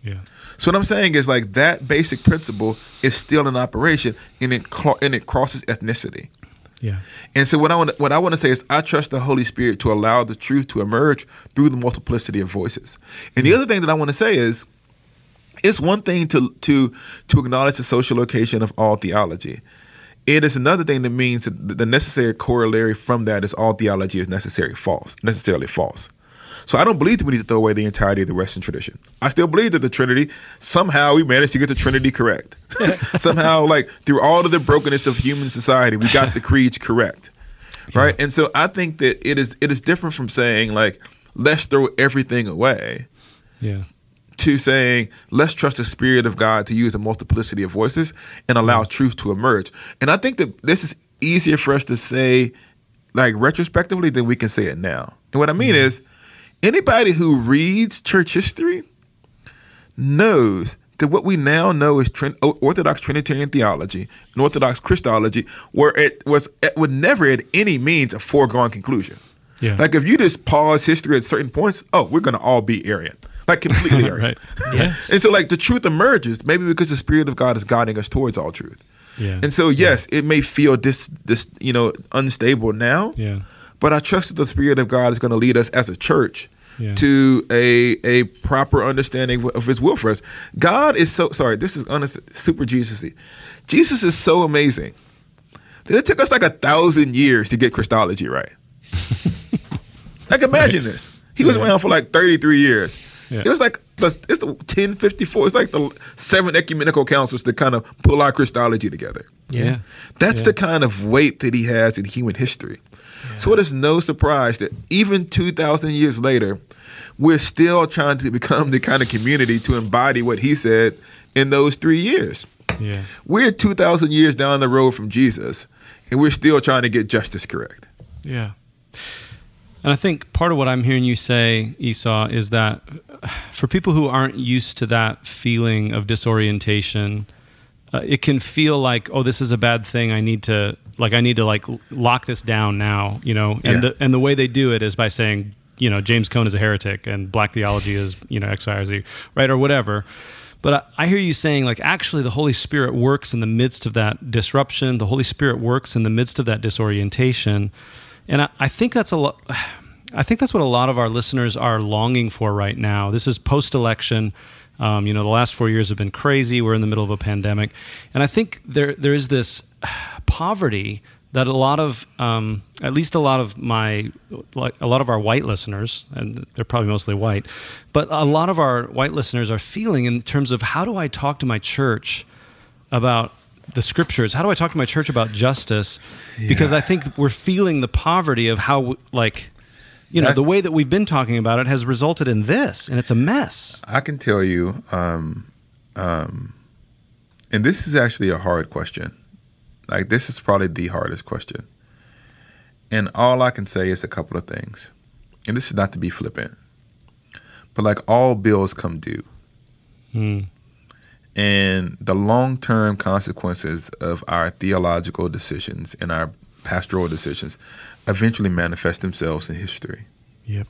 Yeah. So what I'm saying is like that basic principle is still in operation, and it cl- and it crosses ethnicity. Yeah. And so what I want what I want to say is I trust the Holy Spirit to allow the truth to emerge through the multiplicity of voices. And the other thing that I want to say is, it's one thing to to to acknowledge the social location of all theology. It is another thing that means that the necessary corollary from that is all theology is necessary false, necessarily false. So I don't believe that we need to throw away the entirety of the Western tradition. I still believe that the Trinity, somehow we managed to get the Trinity correct. Somehow, like, through all of the brokenness of human society, we got the creeds correct, right? Yeah. And so I think that it is it is different from saying, like, let's throw everything away, yeah, to saying, let's trust the Spirit of God to use a multiplicity of voices and allow yeah. truth to emerge. And I think that this is easier for us to say, like, retrospectively than we can say it now. And what I mean mm-hmm. is, anybody who reads church history knows that what we now know is Trin- Orthodox Trinitarian theology and Orthodox Christology, where it was it would never at any means a foregone conclusion. Yeah. Like if you just pause history at certain points, oh, we're going to all be Arian, like completely Arian. Right. Yeah. And so like the truth emerges, maybe because the Spirit of God is guiding us towards all truth. Yeah. And so yes, yeah. it may feel this this you know unstable now. Yeah. But I trust that the Spirit of God is going to lead us as a church yeah. to a a proper understanding of His will for us. God is so, sorry, this is honest, super Jesus-y. Jesus is so amazing that it took us like a thousand years to get Christology right. Like imagine right. this. He was yeah. around for like thirty-three years. Yeah. It was like, the, it's the ten fifty-four. It's like the seven ecumenical councils to kind of pull our Christology together. Yeah. That's yeah. the kind of weight that he has in human history. Yeah. So it is no surprise that even two thousand years later, we're still trying to become the kind of community to embody what he said in those three years. Yeah. We're two thousand years down the road from Jesus, and we're still trying to get justice correct. Yeah. And I think part of what I'm hearing you say, Esau, is that for people who aren't used to that feeling of disorientation, uh, it can feel like, oh, this is a bad thing. I need to, like, I need to like lock this down now, you know. And yeah. the and the way they do it is by saying, you know, James Cone is a heretic and black theology is, you know, X, Y, or Z, right, or whatever. But I, I hear you saying, like, actually, the Holy Spirit works in the midst of that disruption. The Holy Spirit works in the midst of that disorientation. And I, I think that's a lot. I think that's what a lot of our listeners are longing for right now. This is post-election. Um, you know, the last four years have been crazy. We're in the middle of a pandemic, and I think there there is this poverty that a lot of, um, at least a lot of my, like a lot of our white listeners, and they're probably mostly white, but a lot of our white listeners are feeling in terms of how do I talk to my church about the scriptures? How do I talk to my church about justice? Yeah. Because I think we're feeling the poverty of how, like, you know, That's, the way that we've been talking about it has resulted in this, and it's a mess. I can tell you, um, um, and this is actually a hard question. Like, this is probably the hardest question. And all I can say is a couple of things. And this is not to be flippant, but like all bills come due. Hmm. And the long-term consequences of our theological decisions and our pastoral decisions eventually manifest themselves in history. Yep.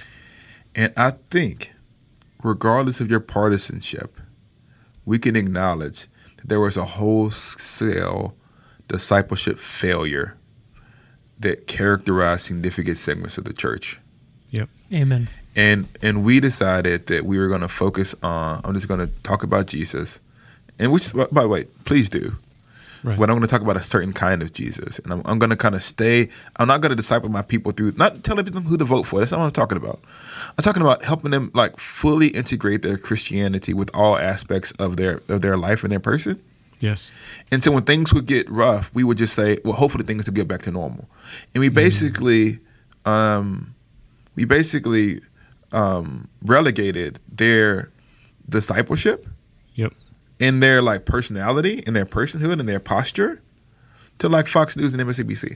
And I think, regardless of your partisanship, we can acknowledge that there was a wholesale discipleship failure that characterized significant segments of the church. Yep. Amen. And and we decided that we were going to focus on, I'm just going to talk about Jesus. And which, by the way, please do. Right. But I'm going to talk about a certain kind of Jesus. And I'm, I'm going to kind of stay, I'm not going to disciple my people through, not telling them who to vote for. That's not what I'm talking about. I'm talking about helping them like fully integrate their Christianity with all aspects of their of their life and their person. Yes. And so when things would get rough, we would just say, well, hopefully things will get back to normal. And we basically, mm. um, we basically um, relegated their discipleship. Yep. In their like personality, in their personhood, in their posture, to like Fox News and M S N B C.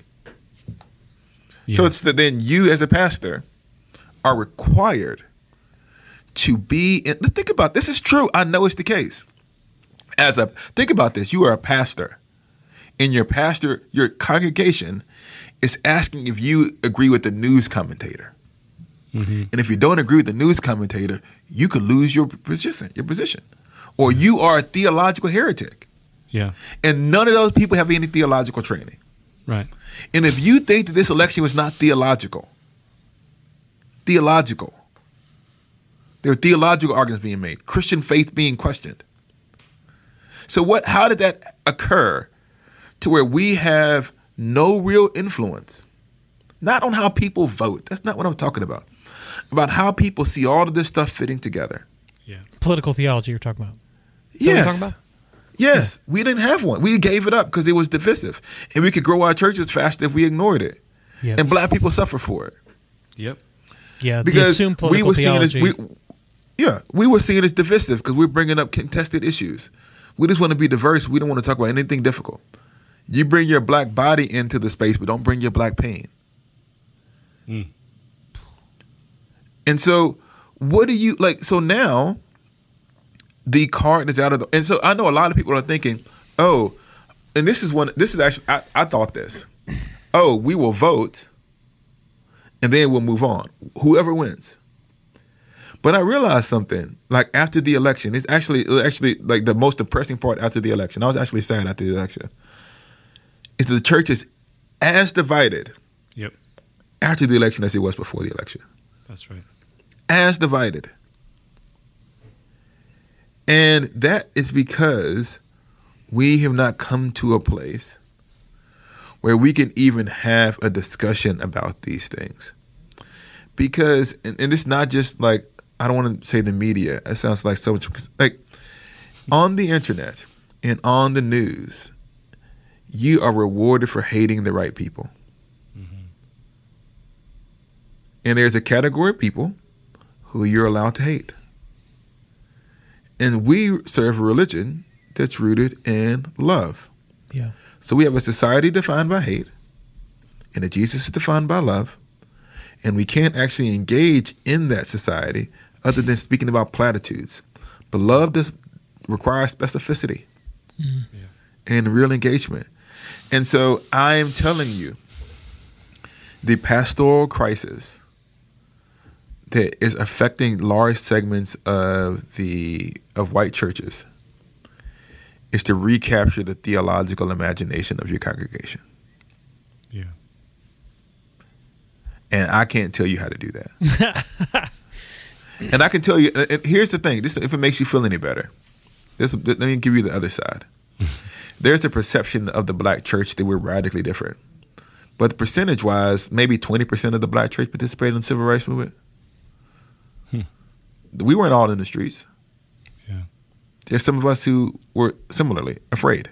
Yeah. So it's that then you as a pastor are required to be in, think about this is true. I know it's the case. As a think about this, you are a pastor, and your pastor, your congregation is asking if you agree with the news commentator. Mm-hmm. And if you don't agree with the news commentator, you could lose your position, your position. Or you are a theological heretic. Yeah. And none of those people have any theological training. Right. And if you think that this election was not theological, theological, there are theological arguments being made, Christian faith being questioned. So what? How did that occur to where we have no real influence, not on how people vote? That's not what I'm talking about. About how people see all of this stuff fitting together. Yeah. Political theology you're talking about. Is yes. That what you're talking about? Yes. Yeah. We didn't have one. We gave it up because it was divisive. And we could grow our churches faster if we ignored it. Yep. And black people suffer for it. Yep. Yeah, because the we were seen as theology. we, yeah, we were seen as divisive because we're bringing up contested issues. We just want to be diverse. We don't want to talk about anything difficult. You bring your black body into the space, but don't bring your black pain. Mm. And so, what do you like? So now, the card is out of the. And so I know a lot of people are thinking, oh, and this is one. This is actually I, I thought this. Oh, we will vote, and then we'll move on. Whoever wins. But I realized something. Like after the election, it's actually actually like the most depressing part after the election. I was actually sad after the election. Is the church is as divided. Yep. After the election as it was before the election. That's right. As divided. And that is because we have not come to a place where we can even have a discussion about these things. Because, and, and it's not just like, I don't want to say the media. It sounds like so much, like on the internet and on the news, you are rewarded for hating the right people. Mm-hmm. And there's a category of people who you're allowed to hate. And we serve a religion that's rooted in love. Yeah. So we have a society defined by hate, and a Jesus is defined by love, and we can't actually engage in that society other than speaking about platitudes. But love does require specificity mm-hmm. yeah. and real engagement. And so I am telling you, the pastoral crisis that is affecting large segments of the of white churches is to recapture the theological imagination of your congregation. Yeah. And I can't tell you how to do that. And I can tell you, and here's the thing, this, if it makes you feel any better, this, let me give you the other side. There's the perception of the black church that we're radically different. But percentage-wise, maybe twenty percent of the black church participated in the civil rights movement. Hmm. We weren't all in the streets. Yeah. There's some of us who were similarly afraid.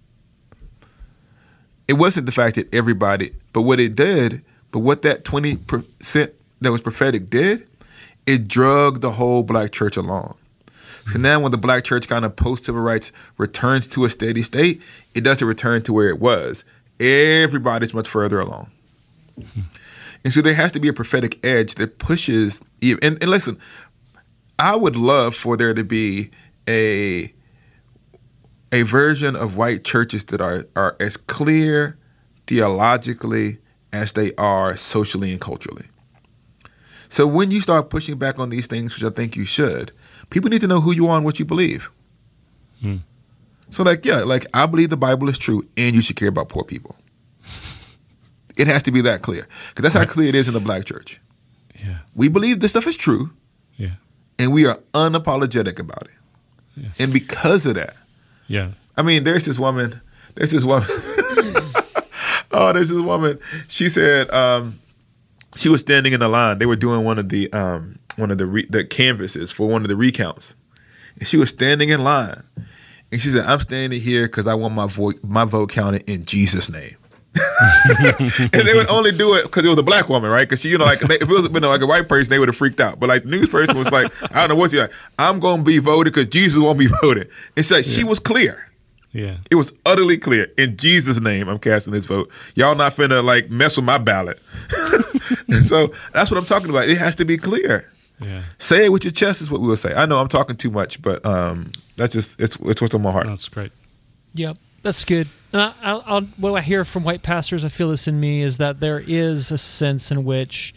It wasn't the fact that everybody, but what it did, but what that twenty percent that was prophetic did, it drug the whole black church along. So now when the black church kind of post-civil rights returns to a steady state, it doesn't return to where it was. Everybody's much further along. Mm-hmm. And so there has to be a prophetic edge that pushes, and, and listen, I would love for there to be a a version of white churches that are, are as clear theologically as they are socially and culturally. So when you start pushing back on these things, which I think you should, people need to know who you are and what you believe. Hmm. So like, yeah, like I believe the Bible is true and you should care about poor people. It has to be that clear. Because that's right. How clear it is in the black church. Yeah. We believe this stuff is true. Yeah. And we are unapologetic about it. Yes. And because of that, yeah. I mean, there's this woman, there's this woman, oh, there's this woman, she said, um, she was standing in the line. They were doing one of the um, one of the re- the canvases for one of the recounts, and she was standing in line. And she said, "I'm standing here because I want my vote my vote counted in Jesus' name." And they would only do it because it was a black woman, right? Because she, you know, like if it was been like a white person, they would have freaked out. But like the news person was like, "I don't know what you're like. I'm going to be voted because Jesus won't be voted." It's like yeah. She was clear. Yeah, it was utterly clear. In Jesus' name, I'm casting this vote. Y'all not finna like mess with my ballot. And so that's what I'm talking about. It has to be clear. Yeah. Say it with your chest is what we will say. I know I'm talking too much, but um, that's just it's it's what's on my heart. That's great. Yep, that's good. Uh, I'll, I'll, what I hear from white pastors, I feel this in me, is that there is a sense in which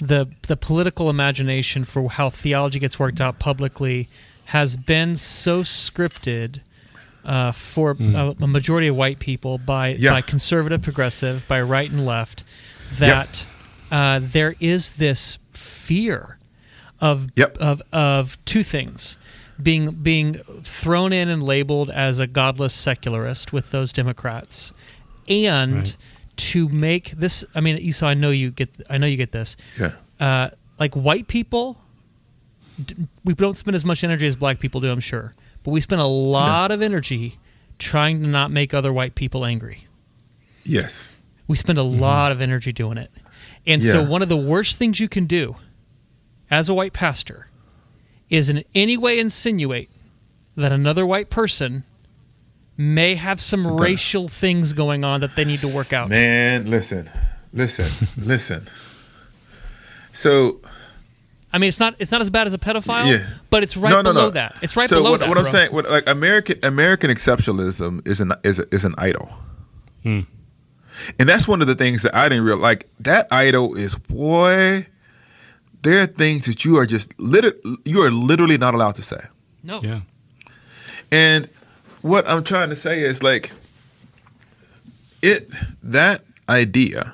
the the political imagination for how theology gets worked out publicly has been so scripted uh, for mm. a, a majority of white people by yeah. by conservative, progressive, by right and left, that yep. uh, there is this fear of yep. of of two things. Being being thrown in and labeled as a godless secularist with those Democrats, and right. to make this. I mean, Esau, I know you get. I know you get this. Yeah. Uh, like white people, we don't spend as much energy as black people do, I'm sure, but we spend a lot yeah. of energy trying to not make other white people angry. Yes. We spend a mm-hmm. lot of energy doing it, and yeah. so one of the worst things you can do as a white pastor is in any way insinuate that another white person may have some okay. racial things going on that they need to work out. Man, listen, listen, listen. So, I mean, it's not it's not as bad as a pedophile, yeah. but it's right no, no, below no. that. It's right so below what, that. What I'm bro. saying, what, like American American exceptionalism is an is is an idol, hmm. and that's one of the things that I didn't realize. Like that idol is boy. There are things that you are just lit- you are literally not allowed to say. No. Yeah. And what I'm trying to say is like it that idea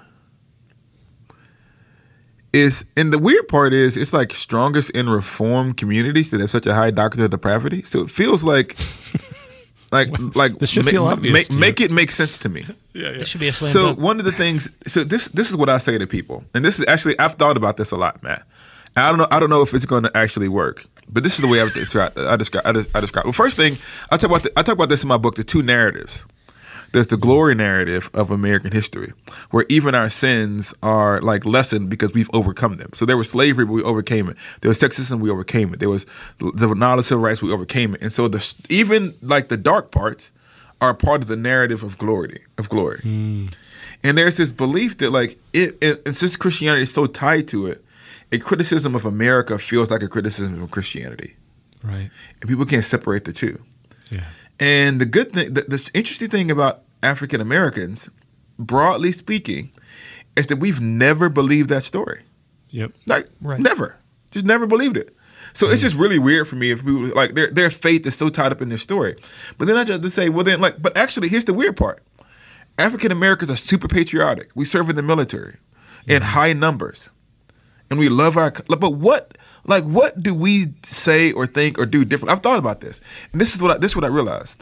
is, and the weird part is it's like strongest in reformed communities that have such a high doctrine of depravity. So it feels like like like this should ma- feel obvious make, to you. make it make sense to me. Yeah, yeah. It should be a slam So dunk. one of the things, so this this is what I say to people, and this is actually I've thought about this a lot, Matt. I don't know. I don't know if it's going to actually work, but this is the way I describe. I describe. I, des- I describe. Well, first thing I talk about. The, I talk about this in my book. The two narratives. There's the glory narrative of American history, where even our sins are like lessened because we've overcome them. So there was slavery, but we overcame it. There was sexism, we overcame it. There was the knowledge of civil rights, we overcame it. And so the even like the dark parts are part of the narrative of glory. Of glory. Mm. And there's this belief that like it, it, and since Christianity is so tied to it, a criticism of America feels like a criticism of Christianity. Right. And people can't separate the two. Yeah. And the good thing, the, the interesting thing about African Americans, broadly speaking, is that we've never believed that story. Yep. Like, right. never. Just never believed it. So mm. it's just really weird for me if people, like, their their faith is so tied up in their story. But then I just to say, well, then, like, but actually, here's the weird part. African Americans are super patriotic. We serve in the military mm. in high numbers. And we love our, but what, like, what do we say or think or do different? I've thought about this, and this is what I, this is what I realized.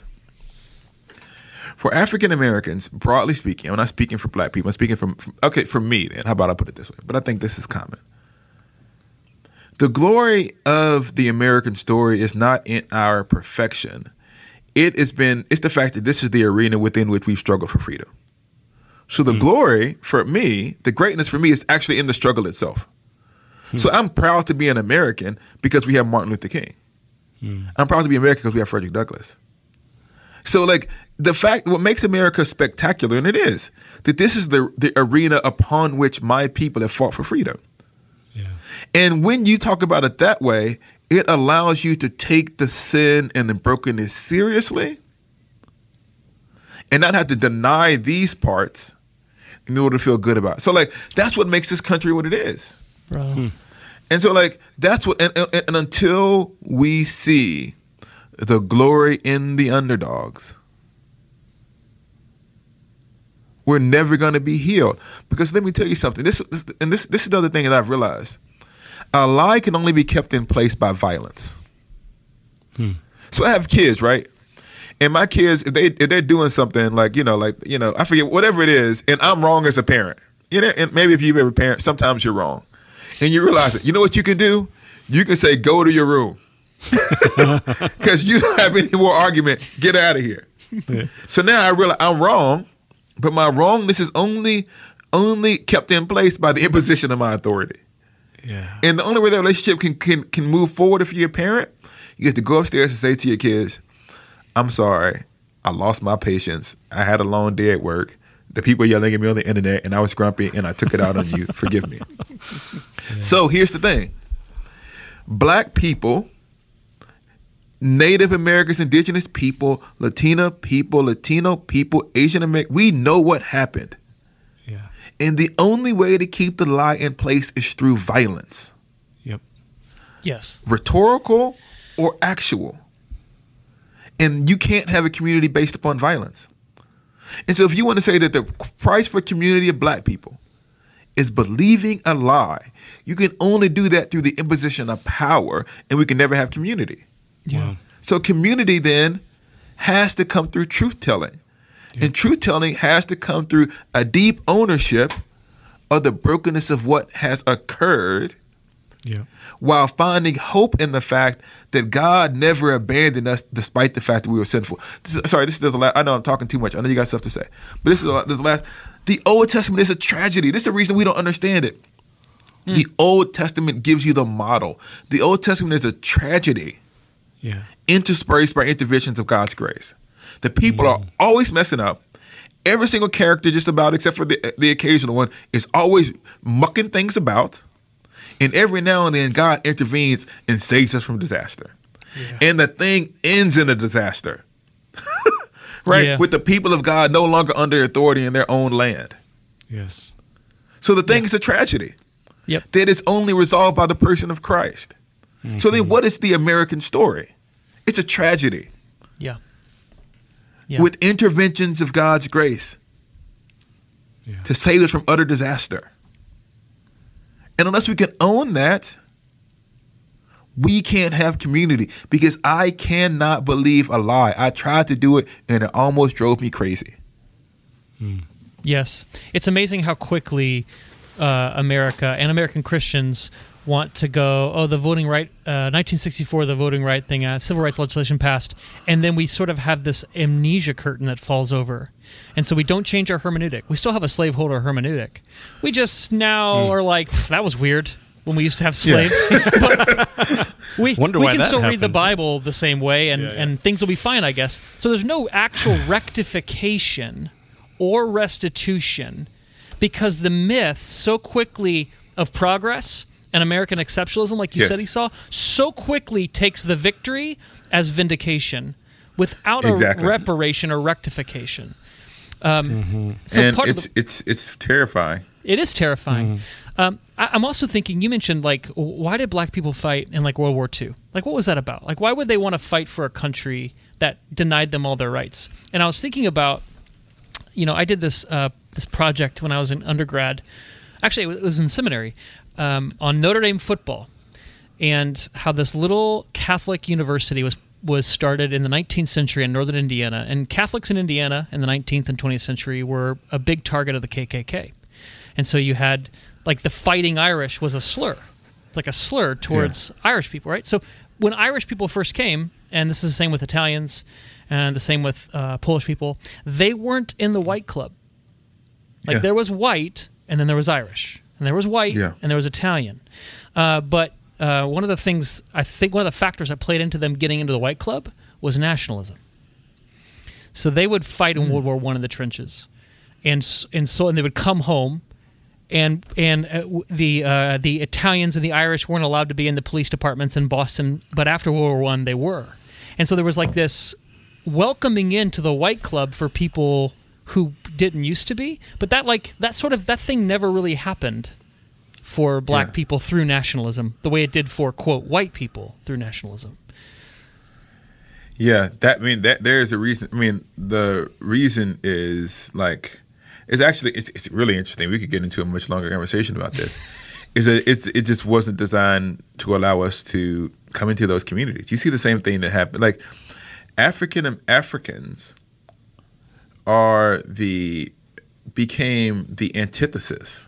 For African Americans, broadly speaking, I'm not speaking for black people. I'm speaking from, from okay, for me. Then, how about I put it this way? But I think this is common. The glory of the American story is not in our perfection. It has been. It's the fact that this is the arena within which we've struggled for freedom. So the mm. glory for me, the greatness for me, is actually in the struggle itself. So I'm proud to be an American because we have Martin Luther King. Hmm. I'm proud to be American because we have Frederick Douglass. So like the fact, what makes America spectacular, and it is, that this is the, the arena upon which my people have fought for freedom. Yeah. And when you talk about it that way, it allows you to take the sin and the brokenness seriously and not have to deny these parts in order to feel good about it. So like that's what makes this country what it is. Bro. Hmm. And so, like, that's what, and, and, and until we see the glory in the underdogs, we're never going to be healed. Because let me tell you something. This, this and this, this is the other thing that I've realized. A lie can only be kept in place by violence. Hmm. So I have kids, right? And my kids, if they if they're doing something like you know, like you know, I forget whatever it is, and I'm wrong as a parent. You know, and maybe if you've ever parent, sometimes you're wrong. And you realize it. You know what you can do? You can say, go to your room. Because you don't have any more argument. Get out of here. Yeah. So now I realize I'm wrong, but my wrongness is only only kept in place by the imposition of my authority. Yeah. And the only way that relationship can, can, can move forward if you're a parent, you have to go upstairs and say to your kids, I'm sorry. I lost my patience. I had a long day at work. The people yelling at me on the internet, and I was grumpy, and I took it out on you. Forgive me. Yeah. So here's the thing. Black people, Native Americans, indigenous people, Latina people, Latino people, Asian American, we know what happened. Yeah. And the only way to keep the lie in place is through violence. Yep. Yes. Rhetorical or actual. And you can't have a community based upon violence. And so if you want to say that the price for community of black people is believing a lie, you can only do that through the imposition of power, and we can never have community. Yeah. Wow. So community then has to come through truth-telling. Yeah. And truth-telling has to come through a deep ownership of the brokenness of what has occurred, Yeah. while finding hope in the fact that God never abandoned us despite the fact that we were sinful. This is, sorry, this is the last. I know I'm talking too much. I know you got stuff to say. But this is the, this is the last. The Old Testament is a tragedy. This is the reason we don't understand it. Mm. The Old Testament gives you the model. The Old Testament is a tragedy Yeah. interspersed by interventions of God's grace. The people mm. are always messing up. Every single character, just about, except for the, the occasional one, is always mucking things about. And every now and then, God intervenes and saves us from disaster. Yeah. And the thing ends in a disaster, right? Yeah. With the people of God no longer under authority in their own land. Yes. So the thing yeah. is a tragedy. Yep. That is only resolved by the person of Christ. Mm-hmm. So then what is the American story? It's a tragedy. Yeah. Yeah. With interventions of God's grace yeah. to save us from utter disaster. And unless we can own that, we can't have community, because I cannot believe a lie. I tried to do it and it almost drove me crazy. Hmm. Yes. It's amazing how quickly uh, America and American Christians want to go, oh, the voting right, uh, nineteen sixty-four, the voting right thing, uh, civil rights legislation passed, and then we sort of have this amnesia curtain that falls over. And so we don't change our hermeneutic. We still have a slaveholder hermeneutic. We just now mm. are like, that was weird when we used to have slaves. Yeah. But we Wonder we why can that still happened. read the Bible the same way, and, yeah, yeah. and things will be fine, I guess. So there's no actual rectification or restitution, because the myth so quickly of progress and American exceptionalism, like you yes. said, Esau, so quickly takes the victory as vindication without exactly. a reparation or rectification. Um, mm-hmm. so and part it's, of the, it's, it's terrifying. It is terrifying. Mm-hmm. Um, I, I'm also thinking, you mentioned, like, why did black people fight in, like, World War Two? Like, what was that about? Like, why would they want to fight for a country that denied them all their rights? And I was thinking about, you know, I did this uh, this project when I was in undergrad. Actually, it was, it was in seminary. Um, on Notre Dame football, and how this little Catholic university was was started in the nineteenth century in northern Indiana. And Catholics in Indiana in the nineteenth and twentieth century were a big target of the K K K. And so you had, like, the Fighting Irish was a slur. It's like a slur towards yeah. Irish people, right? So when Irish people first came, and this is the same with Italians, and the same with uh, Polish people, they weren't in the white club. Like, yeah. there was white, and then there was Irish. And there was white, yeah. and there was Italian. Uh, but uh, one of the things, I think one of the factors that played into them getting into the white club was nationalism. So they would fight in mm. World War One in the trenches. And and so and they would come home, and and uh, the uh, the Italians and the Irish weren't allowed to be in the police departments in Boston, but after World War One they were. And so there was like this welcoming into the white club for people who didn't used to be, but that like that sort of that thing never really happened for black yeah. people through nationalism the way it did for, quote, white people through nationalism. Yeah, that I mean that there is a reason. I mean, the reason is like it's actually it's, it's really interesting. We could get into a much longer conversation about this. is that it's it just wasn't designed to allow us to come into those communities. You see the same thing that happened. Like African Africans are the became the antithesis.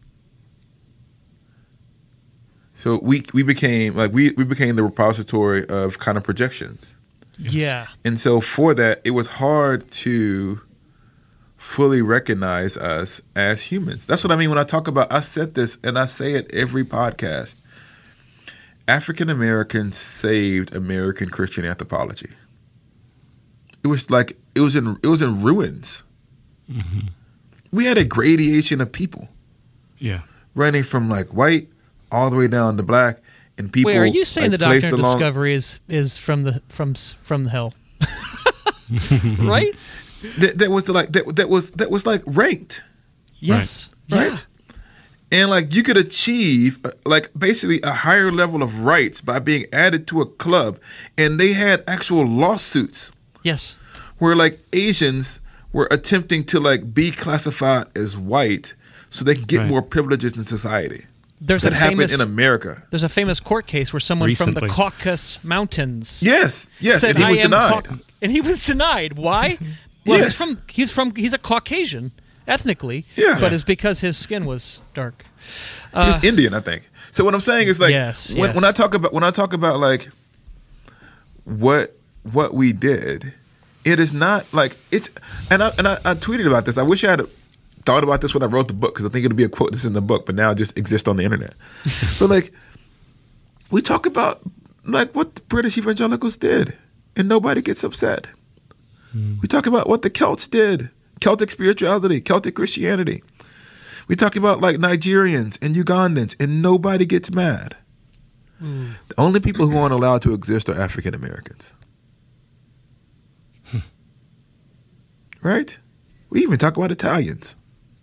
So we we became like we, we became the repository of kind of projections. Yeah. And so for that, it was hard to fully recognize us as humans. That's what I mean when I talk about, I said this and I say it every podcast. African Americans saved American Christian anthropology. It was like it was in it was in ruins. Mm-hmm. We had a gradation of people. Yeah. Running from like white all the way down to black. And people, wait, are you saying like, the Doctrine of along, Discovery is, is from the from from the hell? Right? That, that was the, like that that was that was like ranked. Yes. Right. right? Yeah. And like you could achieve uh, like basically a higher level of rights by being added to a club. And they had actual lawsuits Yes. where like Asians were attempting to like be classified as white so they can get Right. more privileges in society. There's that a happened famous in America. There's a famous court case where someone from Recently. the Caucasus Mountains Yes, yes, said, and he was "I am denied. Cau-" and he was denied. Why? Well, Yes. he's from he's from he's a Caucasian ethnically, Yeah. but it's because his skin was dark. He was Indian, I think. So what I'm saying is like Yes, when, yes. when I talk about when I talk about like what what we did, it is not like it's and I and I, I tweeted about this. I wish I had thought about this when I wrote the book because I think it'll be a quote that's in the book, but now it just exists on the internet. But like we talk about like what the British evangelicals did, and nobody gets upset. Hmm. We talk about what the Celts did, Celtic spirituality, Celtic Christianity. We talk about like Nigerians and Ugandans, and nobody gets mad. Hmm. The only people who aren't allowed to exist are African Americans. Right? We even talk about Italians.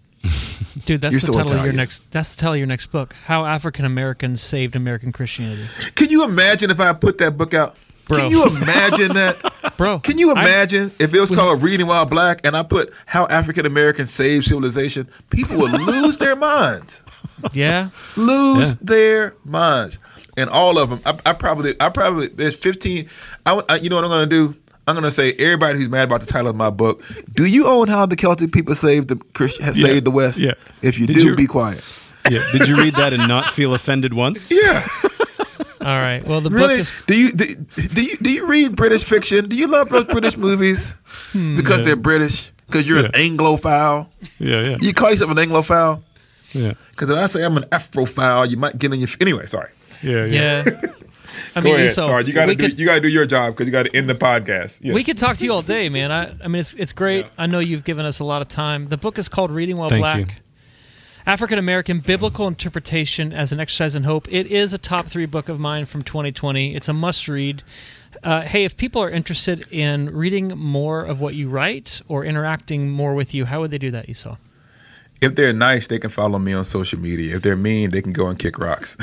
Dude, that's You're the so title of your Italian. next. That's the title of your next book. How African Americans Saved American Christianity. Can you imagine if I put that book out? Bro. Can you imagine that? Bro, Can you I- imagine if it was called Reading While Black and I put How African Americans Saved Civilization? People would lose their minds. Yeah. Lose Yeah. their minds. And all of them, I, I probably, I probably, there's fifteen. I, I, you know what I'm going to do? I'm going to say, everybody who's mad about the title of my book, do you own How the Celtic People Saved the Christian, Yeah. Saved the West? Yeah. If you Did do, you- be quiet. Yeah. Did you read that and not feel offended once? Yeah. All right. Well, the book Really? is. Do you do, do you do you read British fiction? Do you love those British movies because they're British? Because you're an Yeah. Anglophile. Yeah. Yeah. You call yourself an Anglophile? Yeah. Because if I say I'm an Afrophile, you might get in your. Anyway, sorry. Yeah. Yeah. Yeah. I mean, Go ahead. so sorry, you got to we do could- you got to do your job because you got to end the podcast. Yes. We could talk to you all day, man. I, I mean, it's it's great. I know you've given us a lot of time. The book is called Reading While Thank Black. you. African American Biblical Interpretation as an Exercise in Hope. It is a top three book of mine from twenty twenty. It's a must read. Uh, hey, if people are interested in reading more of what you write or interacting more with you, how would they do that, Esau? If they're nice, they can follow me on social media. If they're mean, they can go and kick rocks.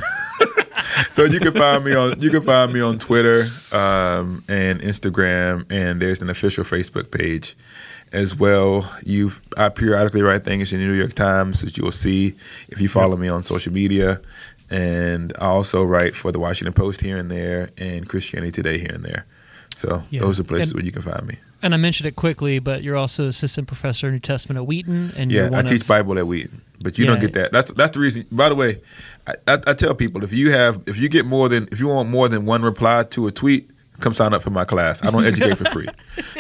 So you can find me on you can find me on Twitter um, and Instagram, and there's an official Facebook page as well. You, I periodically write things in the New York Times that you will see if you follow me on social media, and I also write for the Washington Post here and there, and Christianity Today here and there. So Yeah. those are places And- where you can find me. And I mentioned it quickly, but you're also assistant professor of New Testament at Wheaton, and Yeah, you're I one teach of, Bible at Wheaton, but you Yeah. don't get that. That's that's the reason. By the way, I, I, I tell people if you have if you get more than if you want more than one reply to a tweet, come sign up for my class. I don't educate for free.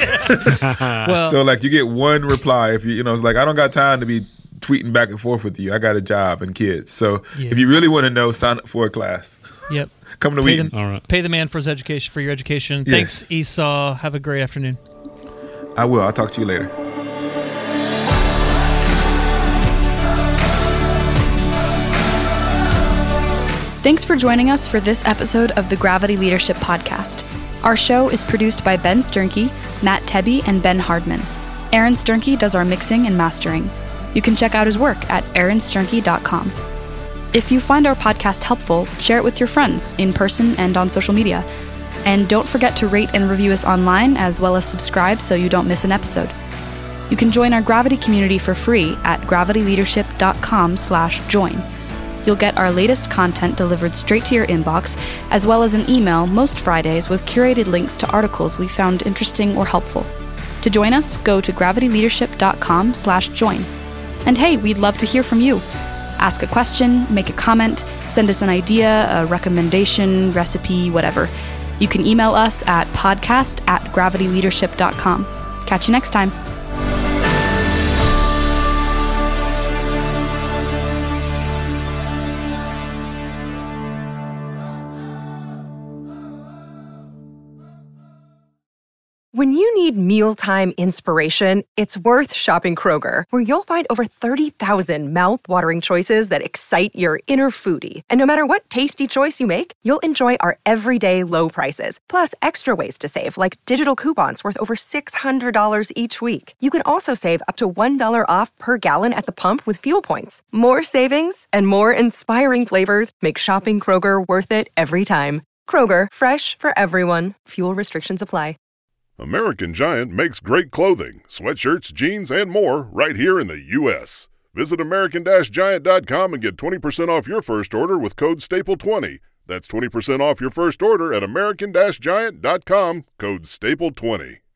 Well, So like you get one reply if you you know it's like I don't got time to be tweeting back and forth with you. I got a job and kids. So Yeah. if you really want to know, sign up for a class. yep. Come to Pay Wheaton. the, All right. pay the man for his education, for your education. Yes. Thanks, Esau. Have a great afternoon. I will. I'll talk to you later. Thanks for joining us for this episode of the Gravity Leadership Podcast. Our show is produced by Ben Sternke, Matt Tebby, and Ben Hardman. Aaron Sternke does our mixing and mastering. You can check out his work at aaron sternke dot com. If you find our podcast helpful, share it with your friends in person and on social media. And don't forget to rate and review us online as well as subscribe so you don't miss an episode. You can join our Gravity community for free at gravity leadership dot com slash join. You'll get our latest content delivered straight to your inbox, as well as an email most Fridays with curated links to articles we found interesting or helpful. To join us, go to gravity leadership dot com slash join. And hey, we'd love to hear from you. Ask a question, make a comment, send us an idea, a recommendation, recipe, whatever. You can email us at podcast at gravity leadership dot com. Catch you next time. When you need mealtime inspiration, it's worth shopping Kroger, where you'll find over thirty thousand mouth-watering choices that excite your inner foodie. And no matter what tasty choice you make, you'll enjoy our everyday low prices, plus extra ways to save, like digital coupons worth over six hundred dollars each week. You can also save up to one dollar off per gallon at the pump with fuel points. More savings and more inspiring flavors make shopping Kroger worth it every time. Kroger, fresh for everyone. Fuel restrictions apply. American Giant makes great clothing, sweatshirts, jeans, and more right here in the U S Visit American Giant dot com and get twenty percent off your first order with code staple twenty. That's twenty percent off your first order at American Giant dot com, code staple twenty.